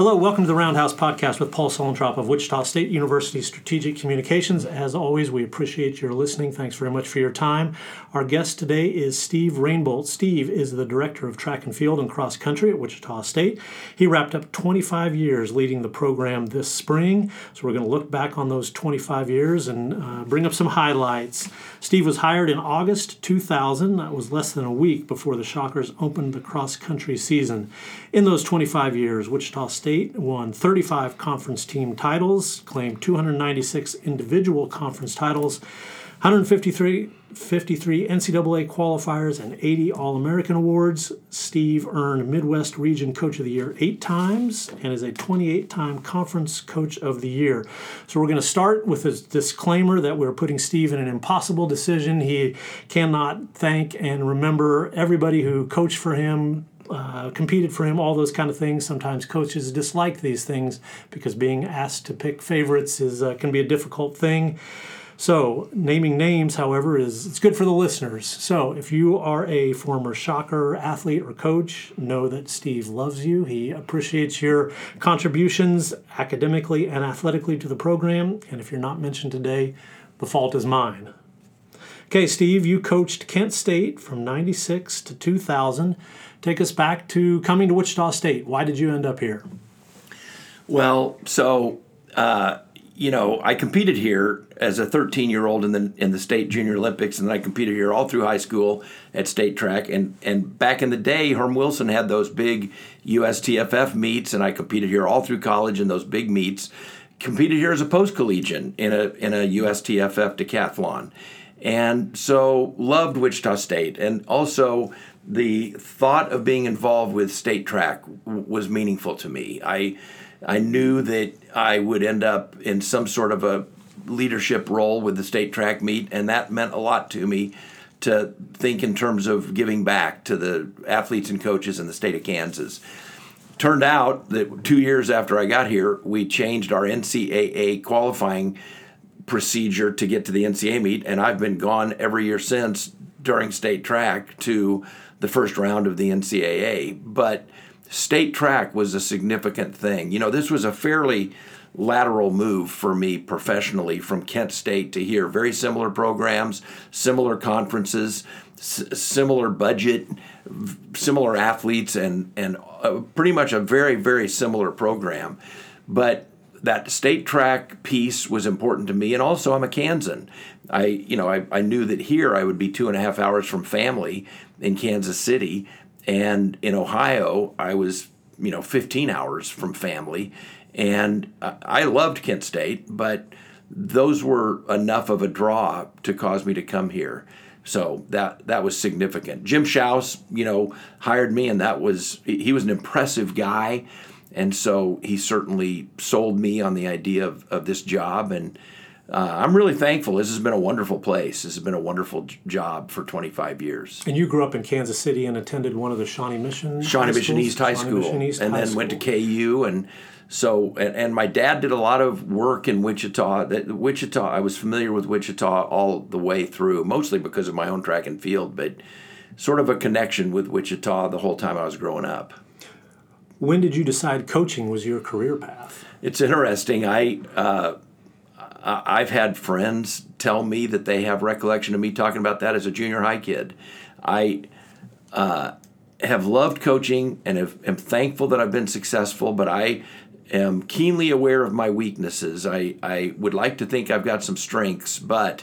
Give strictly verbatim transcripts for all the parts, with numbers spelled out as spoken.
Hello, welcome to the Roundhouse Podcast with Paul Solentrop of Wichita State University Strategic Communications. As always, we appreciate your listening. Thanks very much for your time. Our guest today is Steve Rainbolt. Steve is the Director of Track and Field and Cross Country at Wichita State. He wrapped up twenty-five years leading the program this spring, so we're going to look back on those twenty-five years and uh, bring up some highlights. Steve was hired in August two thousand. That was less than a week before the Shockers opened the cross country season. In those twenty-five years, Wichita State won thirty-five conference team titles, claimed two hundred ninety-six individual conference titles, one hundred fifty-three, fifty-three N C double A qualifiers, and eighty All-American awards. Steve earned Midwest Region Coach of the Year eight times and is a twenty-eight time Conference Coach of the Year. So we're going to start with a disclaimer that we're putting Steve in an impossible decision. He cannot thank and remember everybody who coached for him, Uh, competed for him, all those kind of things. Sometimes coaches dislike these things because being asked to pick favorites is uh, can be a difficult thing. So naming names, however, is it's good for the listeners. So if you are a former Shocker athlete or coach, know that Steve loves you. He appreciates your contributions academically and athletically to the program. And if you're not mentioned today, the fault is mine. Okay, Steve, you coached Kent State from ninety-six to two thousand. Take us back to coming to Wichita State. Why did you end up here? Well, so, uh, you know, I competed here as a thirteen-year-old in the in the state junior Olympics, and then I competed here all through high school at state track. And, and back in the day, Herm Wilson had those big U S T F F meets, and I competed here all through college in those big meets. Competed here as a post-collegian in a in a U S T F F decathlon. And so loved Wichita State. And also the thought of being involved with state track w- was meaningful to me. I I knew that I would end up in some sort of a leadership role with the state track meet, and that meant a lot to me to think in terms of giving back to the athletes and coaches in the state of Kansas. Turned out that two years after I got here, we changed our N C double A qualifying procedure to get to the N C double A meet, and I've been gone every year since during state track to the first round of the N C double A. But state track was a significant thing. You know, this was a fairly lateral move for me professionally from Kent State to here. Very similar programs, similar conferences, s- similar budget, v- similar athletes, and, and uh, pretty much a very, very similar program. But that state track piece was important to me, and also I'm a Kansan. I, you know, I, I knew that here I would be two and a half hours from family in Kansas City, and in Ohio I was, you know, fifteen hours from family, and I loved Kent State, but those were enough of a draw to cause me to come here. So that that was significant. Jim Schaus, you know, hired me, and that was he was an impressive guy. And so he certainly sold me on the idea of, of this job, and uh, I'm really thankful. This has been a wonderful place. This has been a wonderful j- job for twenty-five years. And you grew up in Kansas City and attended one of the Shawnee Mission Shawnee High Mission schools? East High Shawnee School, Mission East and High then School. went to K U, and so and, and my dad did a lot of work in Wichita. That Wichita, I was familiar with Wichita all the way through, mostly because of my own track and field, but sort of a connection with Wichita the whole time I was growing up. When did you decide coaching was your career path? It's interesting. I uh, I've had friends tell me that they have recollection of me talking about that as a junior high kid. I uh, have loved coaching and have, am thankful that I've been successful, but I am keenly aware of my weaknesses. I, I would like to think I've got some strengths, but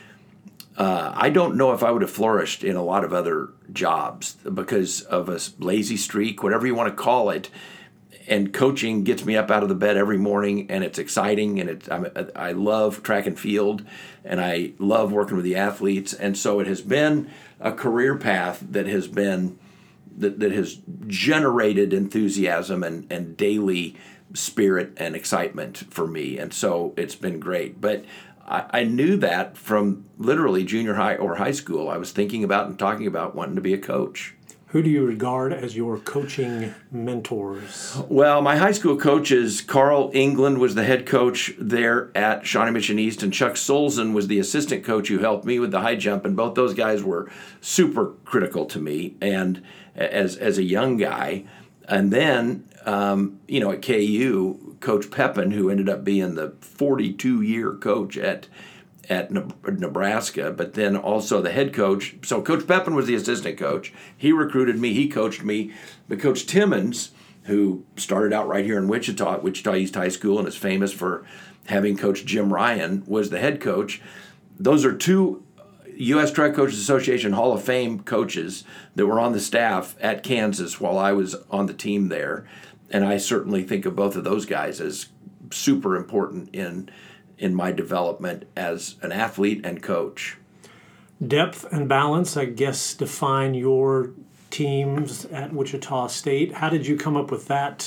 uh, I don't know if I would have flourished in a lot of other jobs because of a lazy streak, whatever you want to call it. And coaching gets me up out of the bed every morning, and it's exciting, and it's, I'm, I love track and field, and I love working with the athletes. And so it has been a career path that has been that, that has generated enthusiasm and, and daily spirit and excitement for me. And so it's been great. But I, I knew that from literally junior high or high school. I was thinking about and talking about wanting to be a coach. Who do you regard as your coaching mentors? Well, my high school coaches, Carl England was the head coach there at Shawnee Mission East, and Chuck Solzhen was the assistant coach who helped me with the high jump, and both those guys were super critical to me and as as a young guy. And then um, you know, at K U, Coach Pepin, who ended up being the forty-two year coach at at Nebraska, but then also the head coach. So Coach Pepin was the assistant coach. He recruited me. He coached me. But Coach Timmons, who started out right here in Wichita, at Wichita East High School, and is famous for having coached Jim Ryan, was the head coach. Those are two U S Track Coaches Association Hall of Fame coaches that were on the staff at Kansas while I was on the team there. And I certainly think of both of those guys as super important in in my development as an athlete and coach. Depth and balance, I guess, define your teams at Wichita State. How did you come up with that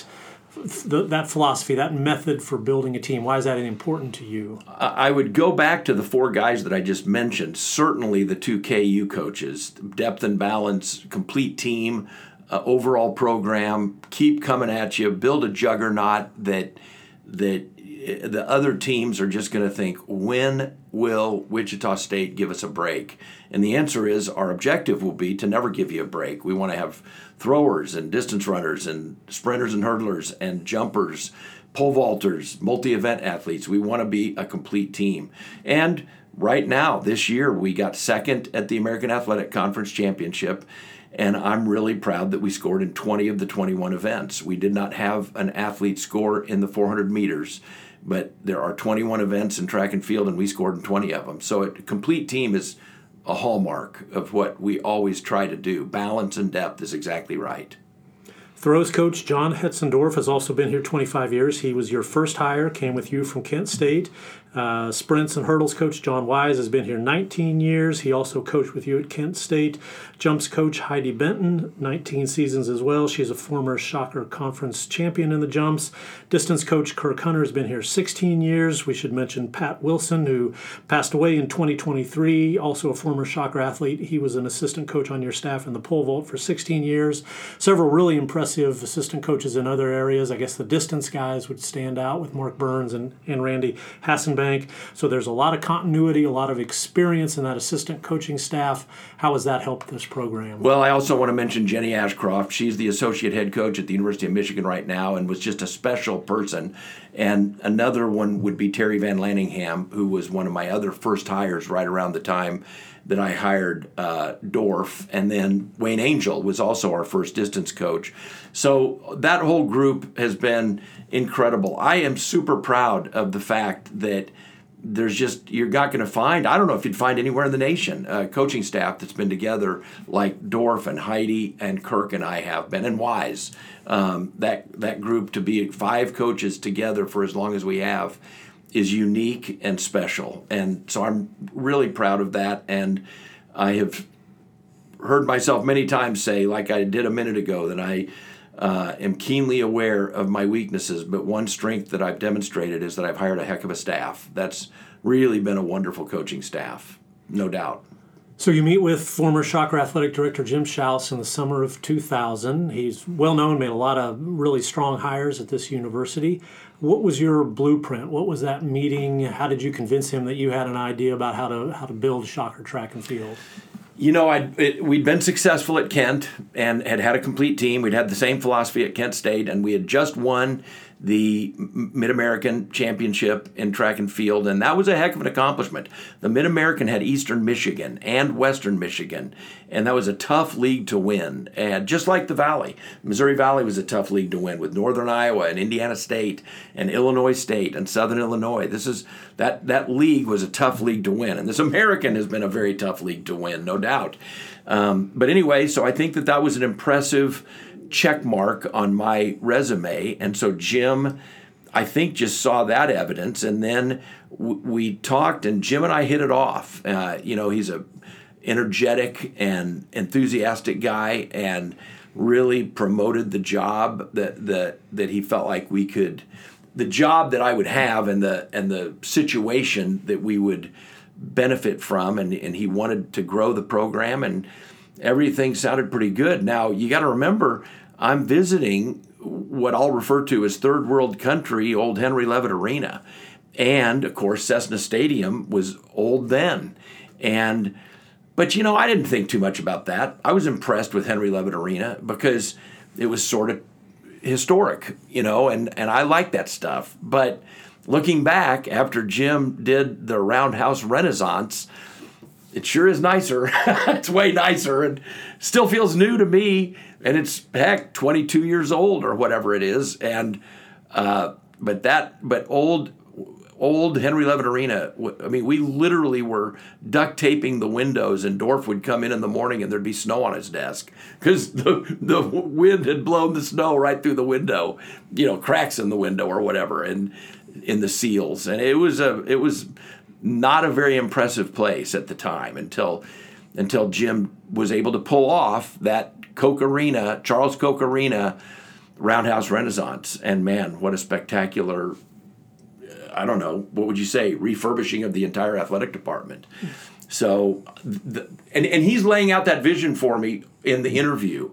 that philosophy, that method for building a team? Why is that important to you? I would go back to the four guys that I just mentioned. Certainly the two K U coaches, depth and balance, complete team, uh, overall program, keep coming at you, build a juggernaut that that the other teams are just going to think, when will Wichita State give us a break? And the answer is, our objective will be to never give you a break. We want to have throwers and distance runners and sprinters and hurdlers and jumpers, pole vaulters, multi-event athletes. We want to be a complete team. And right now, this year, we got second at the American Athletic Conference Championship. And I'm really proud that we scored in twenty of the twenty-one events. We did not have an athlete score in the four hundred meters, but there are twenty-one events in track and field, and we scored in twenty of them. So a complete team is a hallmark of what we always try to do. Balance and depth is exactly right. Throws coach John Hetzendorf has also been here twenty-five years. He was your first hire, came with you from Kent State. Uh, sprints and hurdles coach John Wise has been here nineteen years. He also coached with you at Kent State. Jumps coach Heidi Benton, nineteen seasons as well. She's a former Shocker Conference champion in the jumps. Distance coach Kirk Hunter has been here sixteen years. We should mention Pat Wilson, who passed away in twenty twenty-three, also a former Shocker athlete. He was an assistant coach on your staff in the pole vault for sixteen years. Several really impressive assistant coaches in other areas. I guess the distance guys would stand out with Mark Burns and, and Randy Hassenbank. So there's a lot of continuity, a lot of experience in that assistant coaching staff. How has that helped this program? Well, I also want to mention Jenny Ashcroft. She's the associate head coach at the University of Michigan right now and was just a special person. And another one would be Terry Van Lanningham, who was one of my other first hires right around the time that I hired uh, Dorf. And then Wayne Angel was also our first distance coach. So that whole group has been incredible. I am super proud of the fact that there's just, you're not going to find, I don't know if you'd find anywhere in the nation, a coaching staff that's been together like Dorf and Heidi and Kirk and I have been, and Wise. Um, that, that group, to be five coaches together for as long as we have, is unique and special. And so I'm really proud of that. And I have heard myself many times say, like I did a minute ago, that I uh, am keenly aware of my weaknesses, but one strength that I've demonstrated is that I've hired a heck of a staff. That's really been a wonderful coaching staff, no doubt. So you meet with former Shocker Athletic Director Jim Schaus in the summer of two thousand. He's well known, made a lot of really strong hires at this university. What was your blueprint? What was that meeting? How did you convince him that you had an idea about how to how to build Shocker track and field? You know, I'd, it, we'd been successful at Kent and had had a complete team. We'd had the same philosophy at Kent State, and we had just won the Mid-American Championship in track and field, and that was a heck of an accomplishment. The Mid-American had Eastern Michigan and Western Michigan, and that was a tough league to win. And just like the Valley, Missouri Valley was a tough league to win with Northern Iowa and Indiana State and Illinois State and Southern Illinois. This is that that league was a tough league to win, and this American has been a very tough league to win, no doubt. Um, but anyway, so I think that that was an impressive check mark on my resume. And so Jim, I think, just saw that evidence. And then w- we talked, and Jim and I hit it off. Uh, you know, he's a energetic and enthusiastic guy, and really promoted the job that that that he felt like we could, the job that I would have, and the and the situation that we would benefit from. And, and he wanted to grow the program, and everything sounded pretty good. Now, you got to remember, I'm visiting what I'll refer to as third world country, old Henry Levitt Arena. And, of course, Cessna Stadium was old then. And, but, you know, I didn't think too much about that. I was impressed with Henry Levitt Arena because it was sort of historic, you know, and, and I like that stuff. But looking back, after Jim did the Roundhouse Renaissance, it sure is nicer. It's way nicer and still feels new to me. And it's, heck, twenty-two years old or whatever it is. And uh, but that, but old, old Henry Levitt Arena, I mean, we literally were duct taping the windows, and Dorf would come in in the morning and there'd be snow on his desk because the the wind had blown the snow right through the window, you know, cracks in the window or whatever, and in the seals. And it was a, it was not a very impressive place at the time until, until Jim was able to pull off that Koch Arena, Charles Koch Arena Roundhouse Renaissance. And man, what a spectacular, I don't know, what would you say, refurbishing of the entire athletic department. So, the, and, and he's laying out that vision for me in the interview.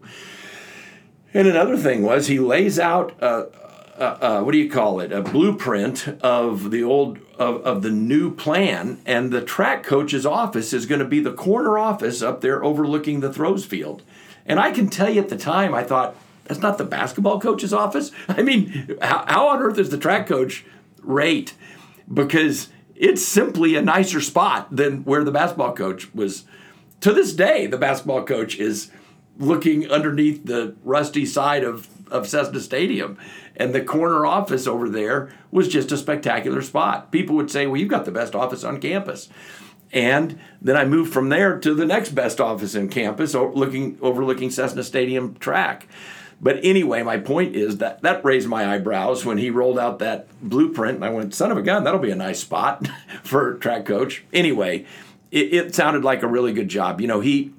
And another thing was he lays out, a, a, a, what do you call it, a blueprint of the old, of, of the new plan, and the track coach's office is going to be the corner office up there overlooking the throws field. And I can tell you at the time, I thought, that's not the basketball coach's office? I mean, how, how on earth is the track coach rate? Because it's simply a nicer spot than where the basketball coach was. To this day, the basketball coach is looking underneath the rusty side of, of Cessna Stadium. And the corner office over there was just a spectacular spot. People would say, well, you've got the best office on campus. And then I moved from there to the next best office in campus, looking, overlooking Cessna Stadium track. But anyway, my point is that that raised my eyebrows when he rolled out that blueprint. And I went, son of a gun, that'll be a nice spot for a track coach. Anyway, it, it sounded like a really good job. You know, he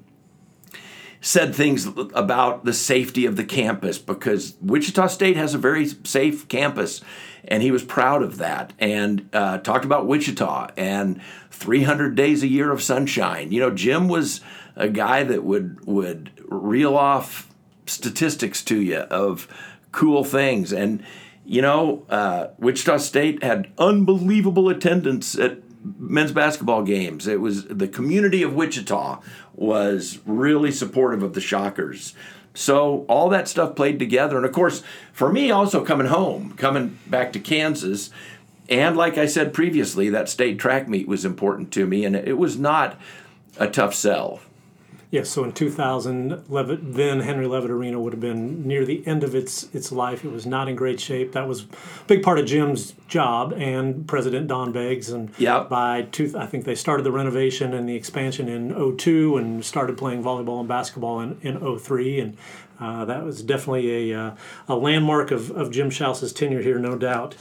said things about the safety of the campus because Wichita State has a very safe campus, and he was proud of that, and uh, talked about Wichita and three hundred days a year of sunshine. You know, Jim was a guy that would would reel off statistics to you of cool things. And, you know, uh, Wichita State had unbelievable attendance at men's basketball games. It was the community of Wichita was really supportive of the Shockers. So all that stuff played together. And of course, for me, also coming home, coming back to Kansas, and like I said previously, that state track meet was important to me, and it was not a tough sell. Yes, so in two thousand, Levitt, then Henry Levitt Arena would have been near the end of its its life. It was not in great shape. That was a big part of Jim's job and President Don Beggs. And yep. by two, I think they started the renovation and the expansion in oh two and started playing volleyball and basketball in, in oh three. And uh, that was definitely a uh, a landmark of, of Jim Schaus's tenure here, no doubt.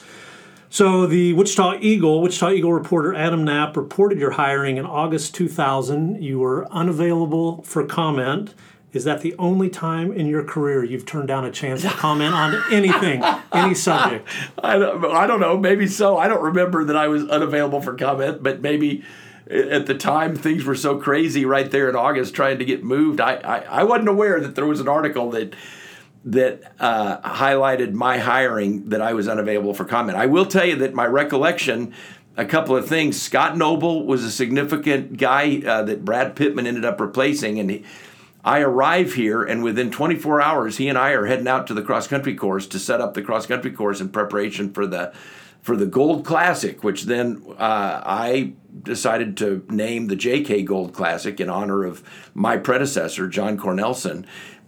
So the Wichita Eagle, Wichita Eagle reporter Adam Knapp reported your hiring in August two thousand. You were unavailable for comment. Is that the only time in your career you've turned down a chance to comment on anything, any subject? I don't, I don't know. Maybe so. I don't remember that I was unavailable for comment, but maybe at the time things were so crazy right there in August trying to get moved. I, I, I wasn't aware that there was an article that that uh, highlighted my hiring that I was unavailable for comment. I will tell you that my recollection, a couple of things. Scott Noble was a significant guy uh, that Brad Pittman ended up replacing, and he, I arrive here, and within twenty-four hours, he and I are heading out to the cross-country course to set up the cross-country course in preparation for the for the Gold Classic, which then uh, I decided to name the J K Gold Classic in honor of my predecessor, John Cornelson.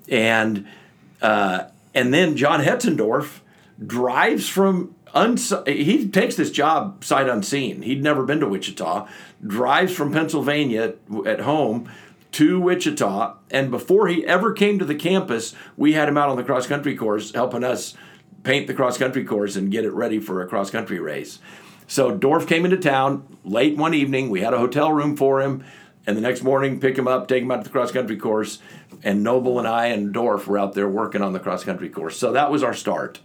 And Uh, and then John Hetzendorf drives from, uns- he takes this job sight unseen. He'd never been to Wichita, drives from Pennsylvania at home to Wichita, and before he ever came to the campus, we had him out on the cross-country course helping us paint the cross-country course and get it ready for a cross-country race. So Dorf came into town late one evening. We had a hotel room for him. And the next morning, pick him up, take him out to the cross-country course, and Noble and I and Dorf were out there working on the cross-country course. So that was our start.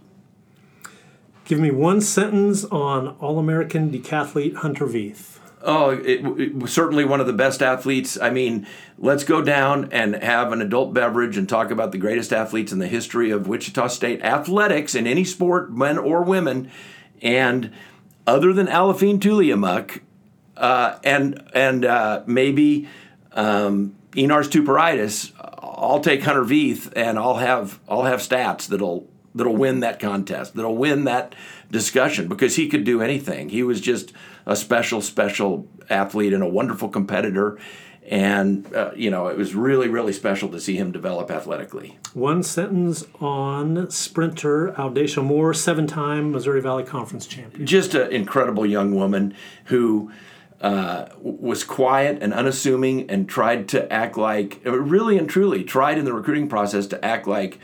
Give me one sentence on All-American decathlete Hunter Veith. Oh, it, it was certainly one of the best athletes. I mean, let's go down and have an adult beverage and talk about the greatest athletes in the history of Wichita State athletics in any sport, men or women. And other than Alafine Tuliamuk, Uh, and and uh, maybe um, Enars Tuparitis, I'll take Hunter Veith, and I'll have I'll have stats that'll that'll win that contest, that'll win that discussion, because he could do anything. He was just a special, special athlete and a wonderful competitor. And, uh, you know, it was really, really special to see him develop athletically. One sentence on sprinter Audacia Moore, seven-time Missouri Valley Conference champion. Just an incredible young woman who uh, was quiet and unassuming and tried to act like, really and truly, tried in the recruiting process to act like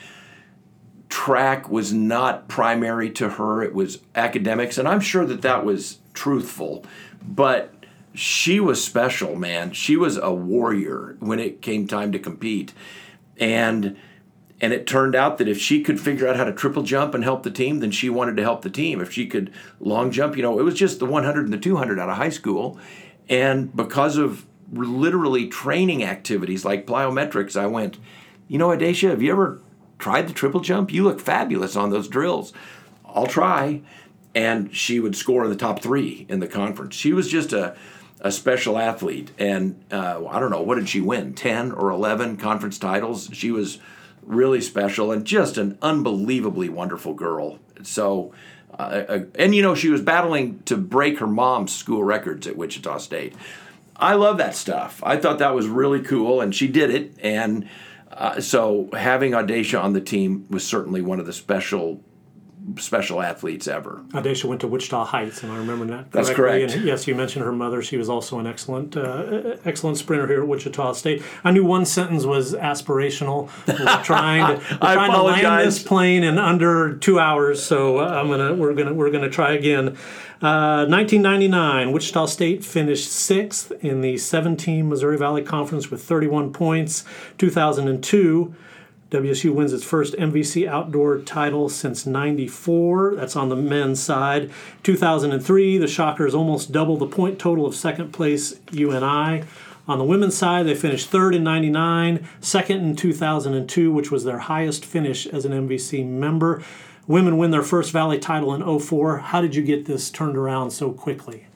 track was not primary to her. It was academics. And I'm sure that that was truthful. But she was special, man. She was a warrior when it came time to compete. And and it turned out that if she could figure out how to triple jump and help the team, then she wanted to help the team. If she could long jump, you know, it was just the one hundred and the two hundred out of high school. And because of literally training activities like plyometrics, I went, you know, Audacia, have you ever tried the triple jump? You look fabulous on those drills. I'll try. And she would score in the top three in the conference. She was just a a special athlete, and uh, I don't know, what did she win, ten or eleven conference titles? She was really special and just an unbelievably wonderful girl. So, uh, uh, and you know, she was battling to break her mom's school records at Wichita State. I love that stuff. I thought that was really cool, and she did it, and uh, so having Audacia on the team was certainly one of the special special athletes ever. Audacia went to Wichita Heights, and I remember that correctly. That's correct. And yes, you mentioned her mother. She was also an excellent uh, excellent sprinter here at Wichita State. I knew one sentence was aspirational. We're trying to, we're I trying to land apologize. this plane in under two hours, so uh, I'm gonna we're gonna we're gonna try again. Uh, nineteen ninety-nine, Wichita State finished sixth in the seven-team Missouri Valley Conference with thirty-one points. two thousand two. W S U wins its first M V C outdoor title since ninety-four. That's on the men's side. two thousand three, the Shockers almost double the point total of second place U N I. On the women's side, they finished third in ninety-nine, second in two thousand two, which was their highest finish as an M V C member. Women win their first Valley title in oh four. How did you get this turned around so quickly?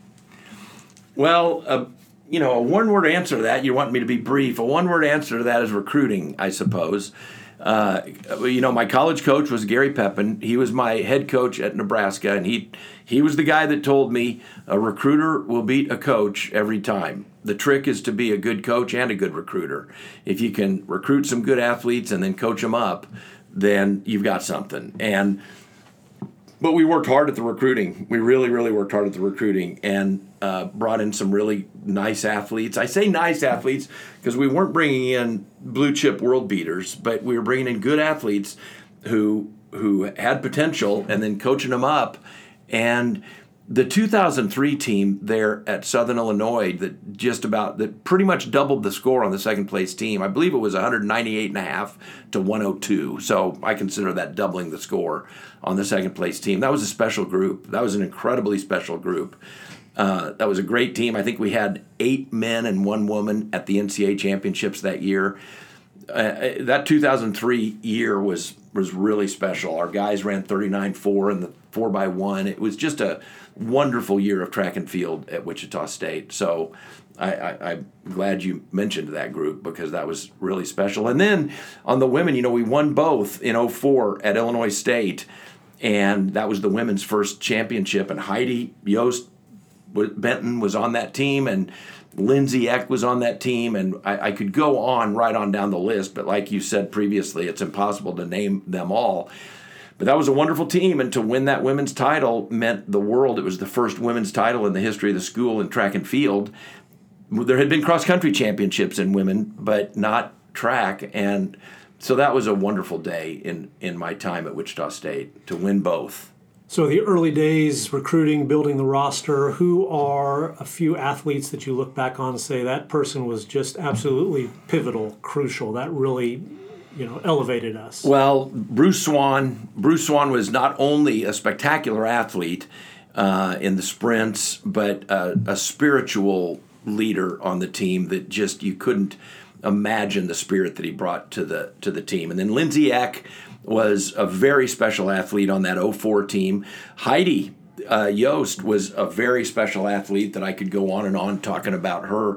Well, uh, you know, a one-word answer to that, you want me to be brief, a one-word answer to that is recruiting, I suppose. Uh, you know, my college coach was Gary Pepin. He was my head coach at Nebraska, and he he was the guy that told me a recruiter will beat a coach every time. The trick is to be a good coach and a good recruiter. If you can recruit some good athletes and then coach them up, then you've got something. And but we worked hard at the recruiting. We really, really worked hard at the recruiting and uh, brought in some really nice athletes. I say nice athletes because we weren't bringing in blue chip world beaters, but we were bringing in good athletes who who had potential and then coaching them up. And the two thousand three team there at Southern Illinois that just about that pretty much doubled the score on the second place team. I believe it was one ninety-eight and a half to one oh two. So I consider that doubling the score on the second place team. That was a special group. That was an incredibly special group. Uh, that was a great team. I think we had eight men and one woman at the N C A A championships that year. Uh, that two thousand three year was was really special. Our guys ran thirty-nine four in the four by one. It was just a wonderful year of track and field at Wichita State. So I, I, I'm glad you mentioned that group because that was really special. And then on the women, you know, we won both in oh four at Illinois State, and that was the women's first championship. And Heidi Yost Benton was on that team, and Lindsay Eck was on that team, and I, I could go on right on down the list, but like you said previously, it's impossible to name them all. But that was a wonderful team, and to win that women's title meant the world. It was the first women's title in the history of the school in track and field. There had been cross-country championships in women, but not track, and so that was a wonderful day in, in my time at Wichita State to win both. So the early days, recruiting, building the roster, who are a few athletes that you look back on and say that person was just absolutely pivotal, crucial, that really, you know, elevated us? Well, Bruce Swan. Bruce Swan was not only a spectacular athlete uh, in the sprints, but uh, a spiritual leader on the team that just you couldn't imagine the spirit that he brought to the to the team. And then Lindsay Eck was a very special athlete on that oh four team. Heidi uh, Yost was a very special athlete that I could go on and on talking about her.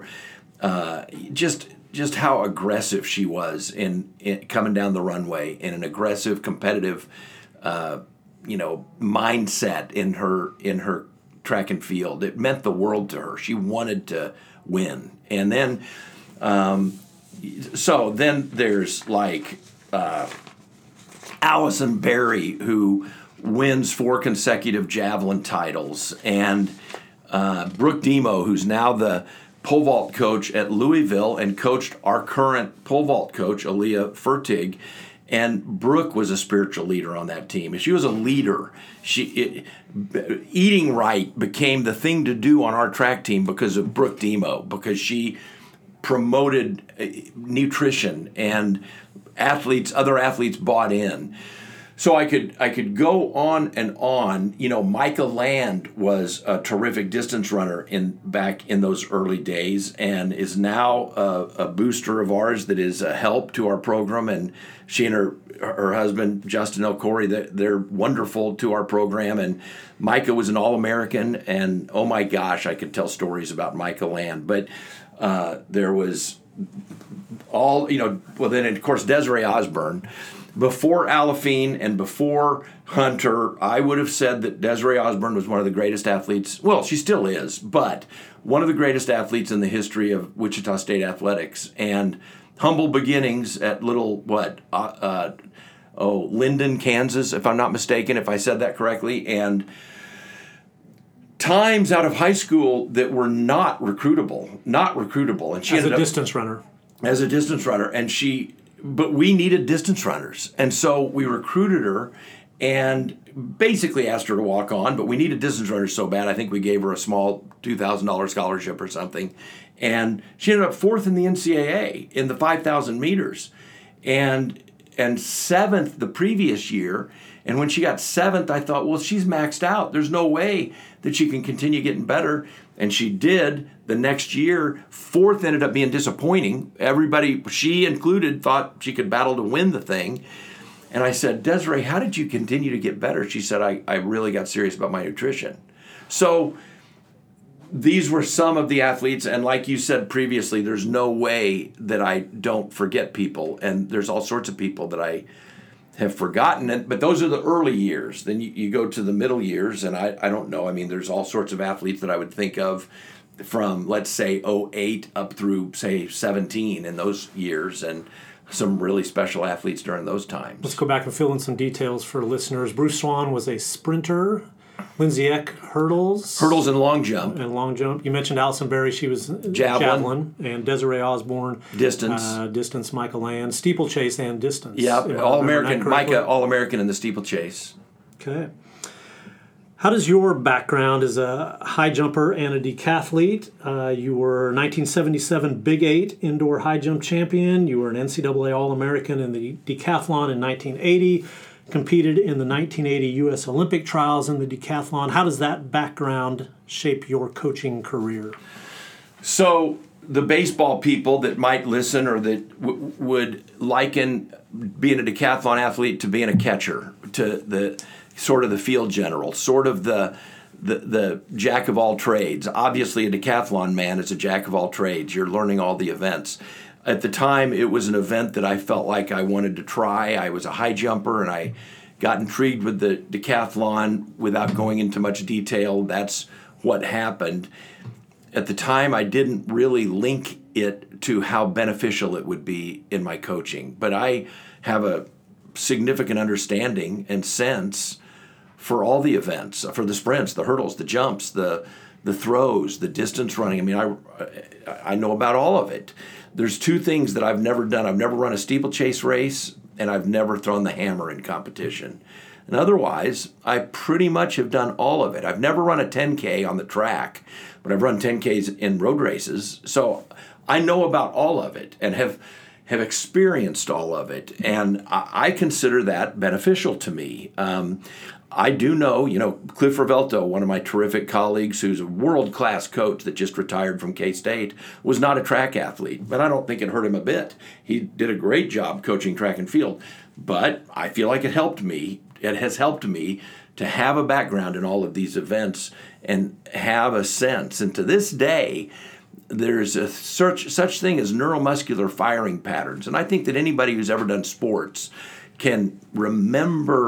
Uh, just just how aggressive she was in, in coming down the runway in an aggressive, competitive uh, you know, mindset in her in her track and field. It meant the world to her. She wanted to win. And then, um, so then there's like uh, Allison Berry, who wins four consecutive javelin titles, and uh, Brooke Demo, who's now the pole vault coach at Louisville and coached our current pole vault coach, Aaliyah Fertig. And Brooke was a spiritual leader on that team. She was a leader. She it, eating right became the thing to do on our track team because of Brooke Demo, because she promoted nutrition and athletes, other athletes bought in. So I could I could go on and on. You know, Micah Land was a terrific distance runner in back in those early days, and is now a, a booster of ours that is a help to our program. And she and her her husband Justin Elcory, they're, they're wonderful to our program. And Micah was an All-American, and oh my gosh, I could tell stories about Micah Land. But uh, there was all you know. Well, then of course Desiree Osborne. Before Alafine and before Hunter, I would have said that Desiree Osborne was one of the greatest athletes. Well, she still is, but one of the greatest athletes in the history of Wichita State athletics. And humble beginnings at little, what, uh, uh, oh, Linden, Kansas, if I'm not mistaken, if I said that correctly. And times out of high school that were not recruitable, not recruitable. And she as ended a up, distance runner. As a distance runner. And she... But we needed distance runners. And so we recruited her and basically asked her to walk on, but we needed distance runners so bad, I think we gave her a small two thousand dollars scholarship or something. And she ended up fourth in the N C double A in the five thousand meters and and seventh the previous year. And when she got seventh, I thought, well, she's maxed out. There's no way that she can continue getting better. And she did. The next year, fourth ended up being disappointing. Everybody, she included, thought she could battle to win the thing. And I said, Desiree, how did you continue to get better? She said, I, I really got serious about my nutrition. So these were some of the athletes. And like you said previously, there's no way that I don't forget people. And there's all sorts of people that I have forgotten it, but those are the early years. Then you, you go to the middle years, and I, I don't know. I mean, there's all sorts of athletes that I would think of from, let's say, oh eight up through, say, seventeen in those years, and some really special athletes during those times. Let's go back and fill in some details for listeners. Bruce Swan was a sprinter. Lindsay Eck, hurdles. Hurdles and long jump. And long jump. You mentioned Allison Berry. She was javelin. javelin. And Desiree Osborne. Distance. Uh, distance. Michael Land. Steeplechase and distance. Yeah, All-American. Micah, All-American in the steeplechase. Okay. How does your background as a high jumper and a decathlete? Uh, you were nineteen seventy-seven Big Eight indoor high jump champion. You were an N C double A All-American in the decathlon in nineteen eighty. Competed in the nineteen eighty U S Olympic trials in the decathlon. How does that background shape your coaching career? So the baseball people that might listen or that w- would liken being a decathlon athlete to being a catcher, to the sort of the field general, sort of the the, the jack of all trades. Obviously, a decathlon man is a jack of all trades. You're learning all the events. At the time, it was an event that I felt like I wanted to try. I was a high jumper, and I got intrigued with the decathlon without going into much detail. That's what happened. At the time, I didn't really link it to how beneficial it would be in my coaching. But I have a significant understanding and sense for all the events, for the sprints, the hurdles, the jumps, the the throws, the distance running. I mean, I I know about all of it. There's two things that I've never done. I've never run a steeplechase race, and I've never thrown the hammer in competition. And otherwise, I pretty much have done all of it. I've never run a ten K on the track, but I've run ten Ks in road races. So I know about all of it and have have experienced all of it. And I, I consider that beneficial to me. Um, I do know, you know, Cliff Revelto, one of my terrific colleagues who's a world-class coach that just retired from K-State, was not a track athlete, but I don't think it hurt him a bit. He did a great job coaching track and field, but I feel like it helped me. It has helped me to have a background in all of these events and have a sense. And to this day, there's a such, such thing as neuromuscular firing patterns. And I think that anybody who's ever done sports can remember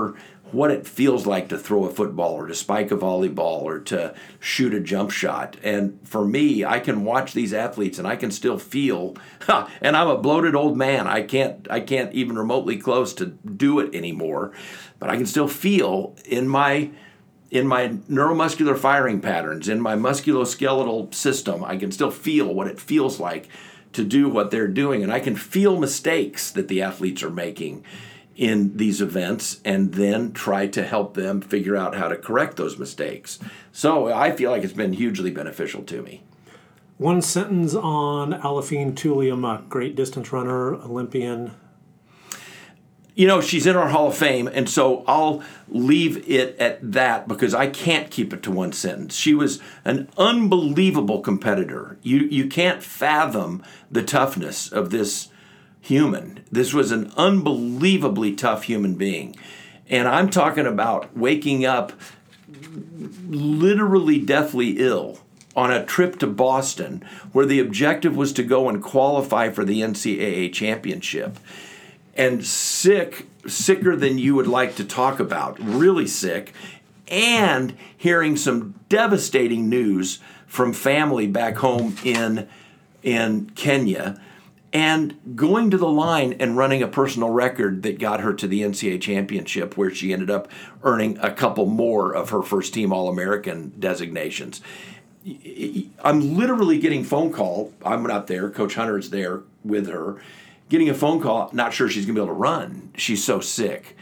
what it feels like to throw a football or to spike a volleyball or to shoot a jump shot. And for me, I can watch these athletes and I can still feel, and I'm a bloated old man. I can't, I can't even remotely close to do it anymore, but I can still feel in my, in my neuromuscular firing patterns, in my musculoskeletal system, I can still feel what it feels like to do what they're doing. And I can feel mistakes that the athletes are making in these events and then try to help them figure out how to correct those mistakes. So I feel like it's been hugely beneficial to me. One sentence on Aliphine Tuliamuk, great distance runner, Olympian. You know, she's in our Hall of Fame, and so I'll leave it at that because I can't keep it to one sentence. She was an unbelievable competitor. You you can't fathom the toughness of this human. This was an unbelievably tough human being. And I'm talking about waking up literally deathly ill on a trip to Boston where the objective was to go and qualify for the N C double A championship. And sick, sicker than you would like to talk about, really sick, and hearing some devastating news from family back home in, in Kenya, and going to the line and running a personal record that got her to the N C double A championship, where she ended up earning a couple more of her first team All-American designations. I'm literally getting phone call. I'm not there. Coach Hunter's there with her. Getting a phone call, not sure she's going to be able to run. She's so sick.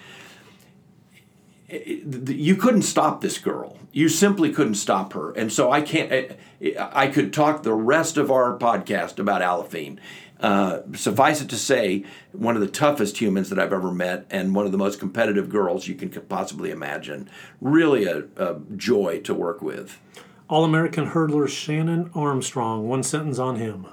You couldn't stop this girl. You simply couldn't stop her. And so I can't, I could talk the rest of our podcast about Aliphine. Uh, suffice it to say, one of the toughest humans that I've ever met and one of the most competitive girls you can possibly imagine. Really a, a joy to work with. All-American hurdler Shannon Armstrong, one sentence on him.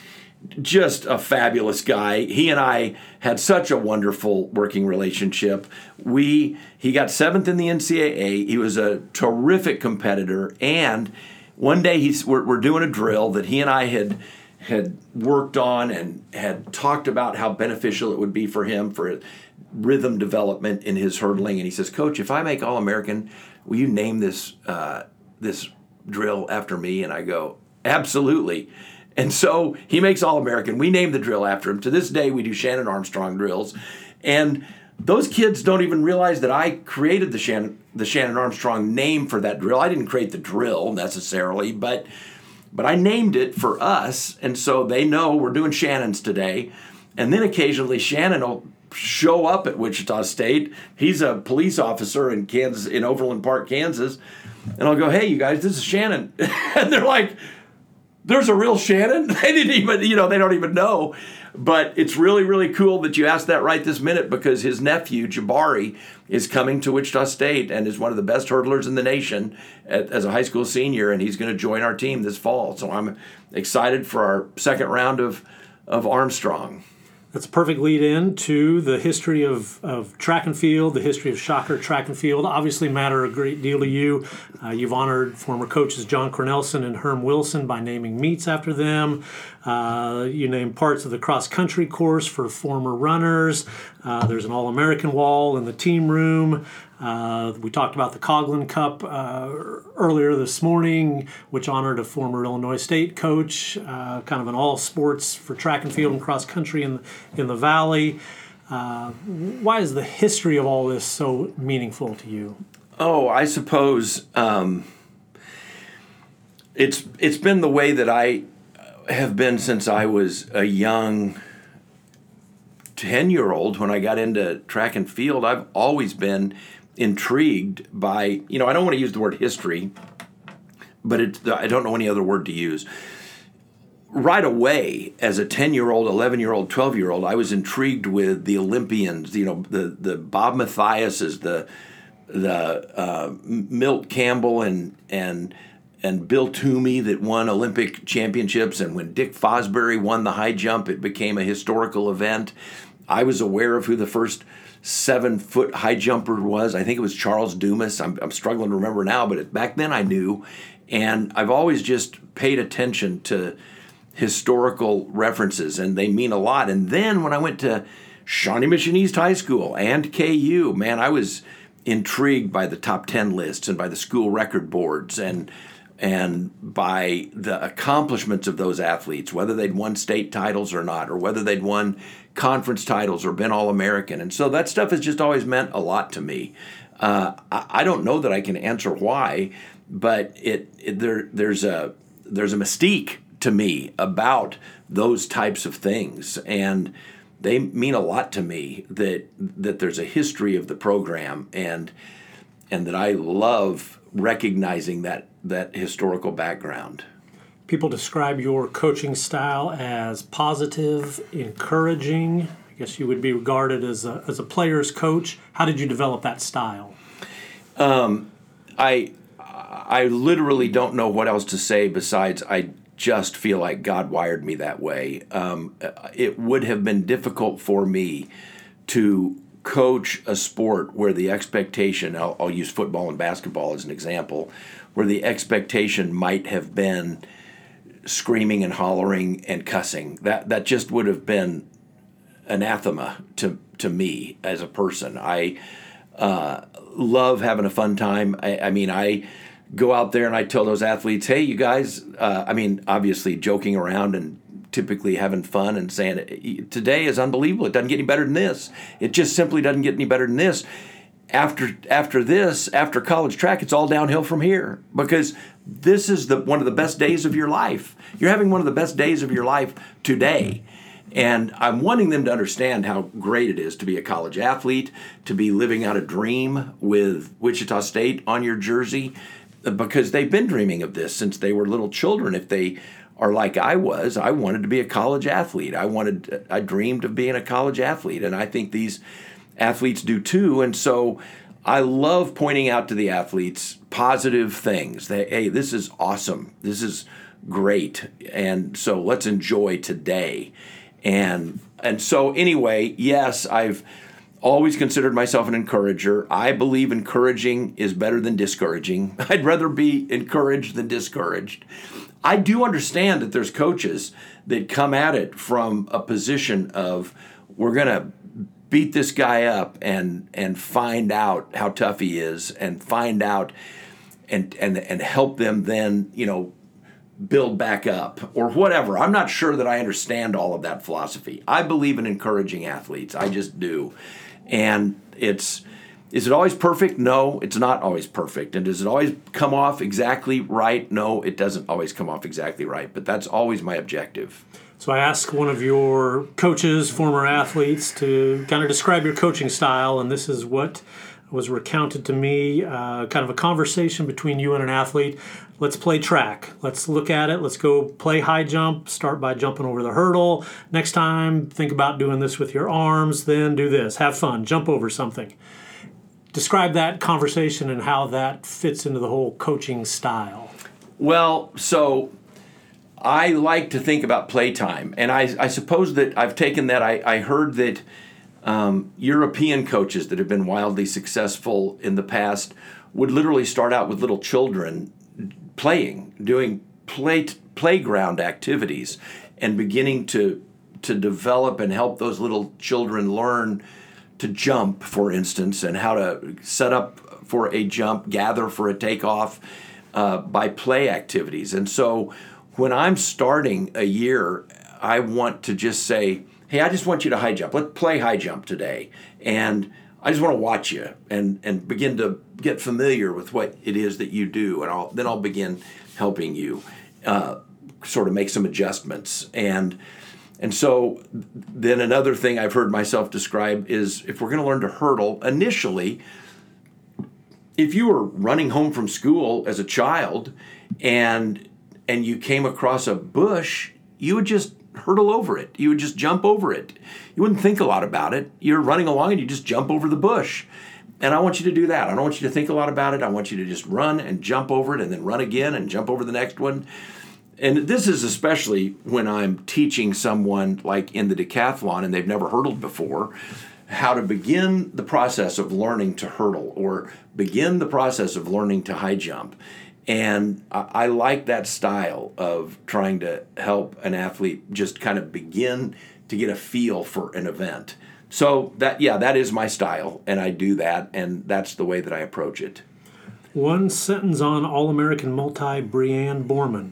Just a fabulous guy. He and I had such a wonderful working relationship. We he got seventh in the N C double A. He was a terrific competitor. And one day he's we're, we're doing a drill that he and I had had worked on and had talked about how beneficial it would be for him for rhythm development in his hurdling. And he says, "Coach, if I make All-American, will you name this uh, this drill after me?" And I go, "Absolutely." And so he makes All-American. We named the drill after him. To this day, we do Shannon Armstrong drills. And those kids don't even realize that I created the Shannon, the Shannon Armstrong name for that drill. I didn't create the drill necessarily, but but I named it for us. And so they know we're doing Shannon's today. And then occasionally Shannon will show up at Wichita State. He's a police officer in Kansas, in Overland Park, Kansas. And I'll go, "Hey, you guys, this is Shannon." And they're like, "There's a real Shannon?" They didn't even, you know, they don't even know. But it's really, really cool that you asked that right this minute because his nephew, Jabari, is coming to Wichita State and is one of the best hurdlers in the nation at, as a high school senior, and he's going to join our team this fall. So I'm excited for our second round of, of Armstrong. That's a perfect lead in to the history of, of track and field, the history of Shocker track and field. Obviously matter a great deal to you. Uh, you've honored former coaches John Cornelson and Herm Wilson by naming meets after them. Uh, you named parts of the cross-country course for former runners. Uh, there's an All-American wall in the team room. Uh, we talked about the Coughlin Cup uh, earlier this morning, which honored a former Illinois State coach, uh, kind of an all sports for track and field and cross country in, in the Valley. Uh, why is the history of all this so meaningful to you? Oh, I suppose um, it's it's been the way that I have been since I was a young ten-year-old when I got into track and field. I've always been intrigued by, you know, I don't want to use the word history, but it, I don't know any other word to use. Right away, as a ten-year-old, eleven-year-old, twelve-year-old, I was intrigued with the Olympians, you know, the, the Bob Mathiases, the the uh, Milt Campbell and and and Bill Toomey that won Olympic championships. And when Dick Fosbury won the high jump, it became a historical event. I was aware of who the first seven-foot high jumper was. I think it was Charles Dumas. I'm, I'm struggling to remember now, but it, back then I knew. And I've always just paid attention to historical references, and they mean a lot. And then when I went to Shawnee Mission East High School and K U, man, I was intrigued by the top ten lists and by the school record boards and and by the accomplishments of those athletes, whether they'd won state titles or not, or whether they'd won conference titles or been All-American. And so that stuff has just always meant a lot to me. Uh, I, I don't know that I can answer why, but it, it there there's a there's a mystique to me about those types of things, and they mean a lot to me. That that there's a history of the program, and and that I love recognizing that that historical background. People describe your coaching style as positive, encouraging. I guess you would be regarded as a as a player's coach. How did you develop that style? Um, I I literally don't know what else to say besides I just feel like God wired me that way. Um, it would have been difficult for me to coach a sport where the expectation, I'll, I'll use football and basketball as an example, where the expectation might have been screaming and hollering and cussing. That that just would have been anathema to to me as a person. I uh, love having a fun time. I, I mean, I go out there and I tell those athletes, hey, you guys, uh, I mean, obviously joking around and typically having fun and saying, today is unbelievable. It doesn't get any better than this. It just simply doesn't get any better than this. After after this, after college track, it's all downhill from here, because this is the one of the best days of your life. You're having one of the best days of your life today. And I'm wanting them to understand how great it is to be a college athlete, to be living out a dream with Wichita State on your jersey, because they've been dreaming of this since they were little children. If they are like I was, I wanted to be a college athlete. I wanted, I dreamed of being a college athlete, and I think these athletes do too. And so I love pointing out to the athletes positive things. That, hey, this is awesome. This is great. And so let's enjoy today. And and so anyway, yes, I've always considered myself an encourager. I believe encouraging is better than discouraging. I'd rather be encouraged than discouraged. I do understand that there's coaches that come at it from a position of, we're going to beat this guy up and and find out how tough he is, and find out and and and help them then, you know, build back up or whatever. I'm not sure that I understand all of that philosophy. I believe in encouraging athletes. I just do. And it's, is it always perfect? No, it's not always perfect. And does it always come off exactly right? No, it doesn't always come off exactly right. But that's always my objective. So I asked one of your coaches, former athletes, to kind of describe your coaching style, and this is what was recounted to me, uh, kind of a conversation between you and an athlete. Let's play track. Let's look at it. Let's go play high jump. Start by jumping over the hurdle. Next time, think about doing this with your arms. Then do this. Have fun. Jump over something. Describe that conversation and how that fits into the whole coaching style. Well, so I like to think about playtime. And I, I suppose that I've taken that. I, I heard that Um, European coaches that have been wildly successful in the past would literally start out with little children playing, doing play playground activities, and beginning to to develop and help those little children learn to jump, for instance, and how to set up for a jump, gather for a takeoff uh, by play activities. And so when I'm starting a year, I want to just say, hey, I just want you to high jump. Let's play high jump today. And I just want to watch you and, and begin to get familiar with what it is that you do. And I'll, then I'll begin helping you uh, sort of make some adjustments. And and so then another thing I've heard myself describe is, if we're going to learn to hurdle, initially, if you were running home from school as a child and and you came across a bush, you would just hurdle over it. You would just jump over it. You wouldn't think a lot about it. You're running along and you just jump over the bush. And I want you to do that. I don't want you to think a lot about it. I want you to just run and jump over it, and then run again and jump over the next one. And this is especially when I'm teaching someone like in the decathlon and they've never hurdled before, how to begin the process of learning to hurdle, or begin the process of learning to high jump. And I, I like that style of trying to help an athlete just kind of begin to get a feel for an event. so that yeah, that is my style, and I do that, and that's the way that I approach it. One sentence on All-American multi Breanne Borman.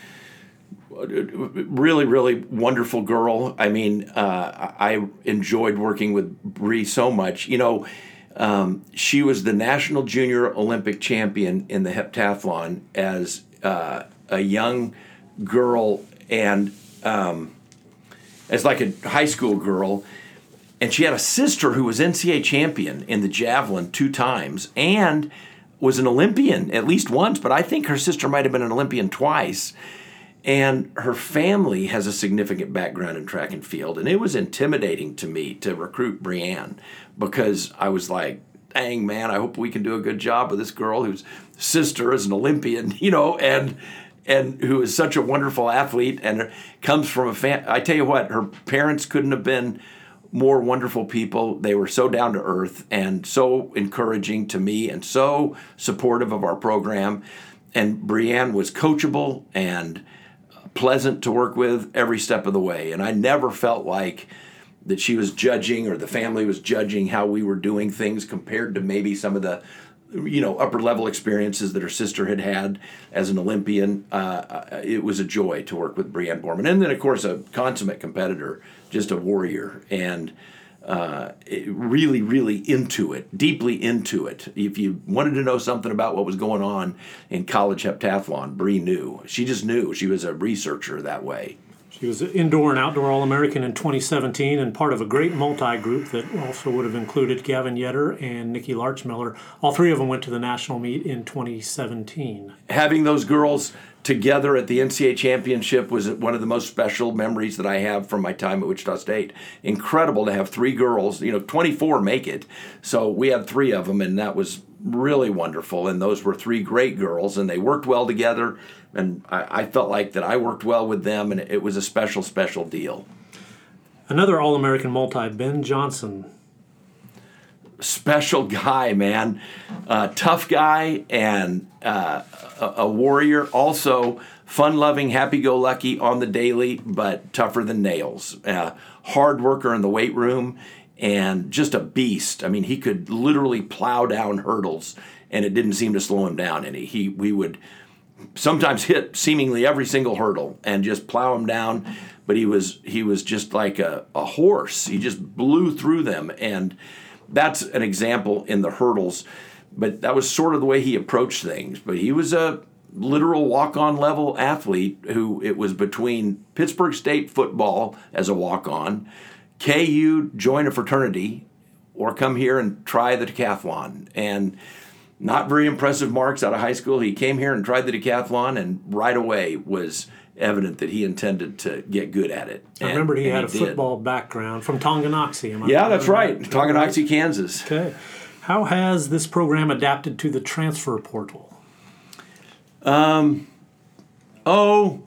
Really, really wonderful girl. I mean, uh, I enjoyed working with Bree so much. You know, um, she was the national junior Olympic champion in the heptathlon as uh, a young girl and um, as like a high school girl. And she had a sister who was N C A A champion in the javelin two times and was an Olympian at least once, but I think her sister might have been an Olympian twice. And her family has a significant background in track and field. And it was intimidating to me to recruit Breanne because I was like, dang, man, I hope we can do a good job with this girl whose sister is an Olympian, you know, and and who is such a wonderful athlete and comes from a fam- I tell you what, her parents couldn't have been more wonderful people. They were so down to earth and so encouraging to me and so supportive of our program. And Breanne was coachable and pleasant to work with every step of the way. And I never felt like that she was judging or the family was judging how we were doing things compared to maybe some of the, you know, upper level experiences that her sister had had as an Olympian. Uh, it was a joy to work with Breanne Borman. And then, of course, a consummate competitor, just a warrior, and uh, really, really into it, deeply into it. If you wanted to know something about what was going on in college heptathlon, Bree knew. She just knew. She was a researcher that way. She was an indoor and outdoor All-American in twenty seventeen and part of a great multi-group that also would have included Gavin Yetter and Nikki Larchmiller. All three of them went to the national meet in twenty seventeen. Having those girls together at the N C A A championship was one of the most special memories that I have from my time at Wichita State. Incredible to have three girls, you know, twenty-four make it. So we had three of them, and that was really wonderful. And those were three great girls, and they worked well together. And I, I felt like that I worked well with them, and it was a special, special deal. Another All-American multi, Ben Johnson. Special guy, man. Uh, tough guy and uh, a, a warrior. Also fun-loving, happy-go-lucky on the daily, but tougher than nails. Uh, hard worker in the weight room and just a beast. I mean, he could literally plow down hurdles, and it didn't seem to slow him down any. He we would sometimes hit seemingly every single hurdle and just plow him down, but he was he was just like a, a horse. He just blew through them, and that's an example in the hurdles, but that was sort of the way he approached things. But he was a literal walk-on level athlete who it was between Pittsburgh State football as a walk-on, K U join a fraternity, or come here and try the decathlon. And not very impressive marks out of high school. He came here and tried the decathlon, and right away was evident that he intended to get good at it. I remember he had a football background from Tonganoxie. Am I yeah, that's right. Tonganoxie, Kansas. Okay. How has this program adapted to the transfer portal? Um, oh,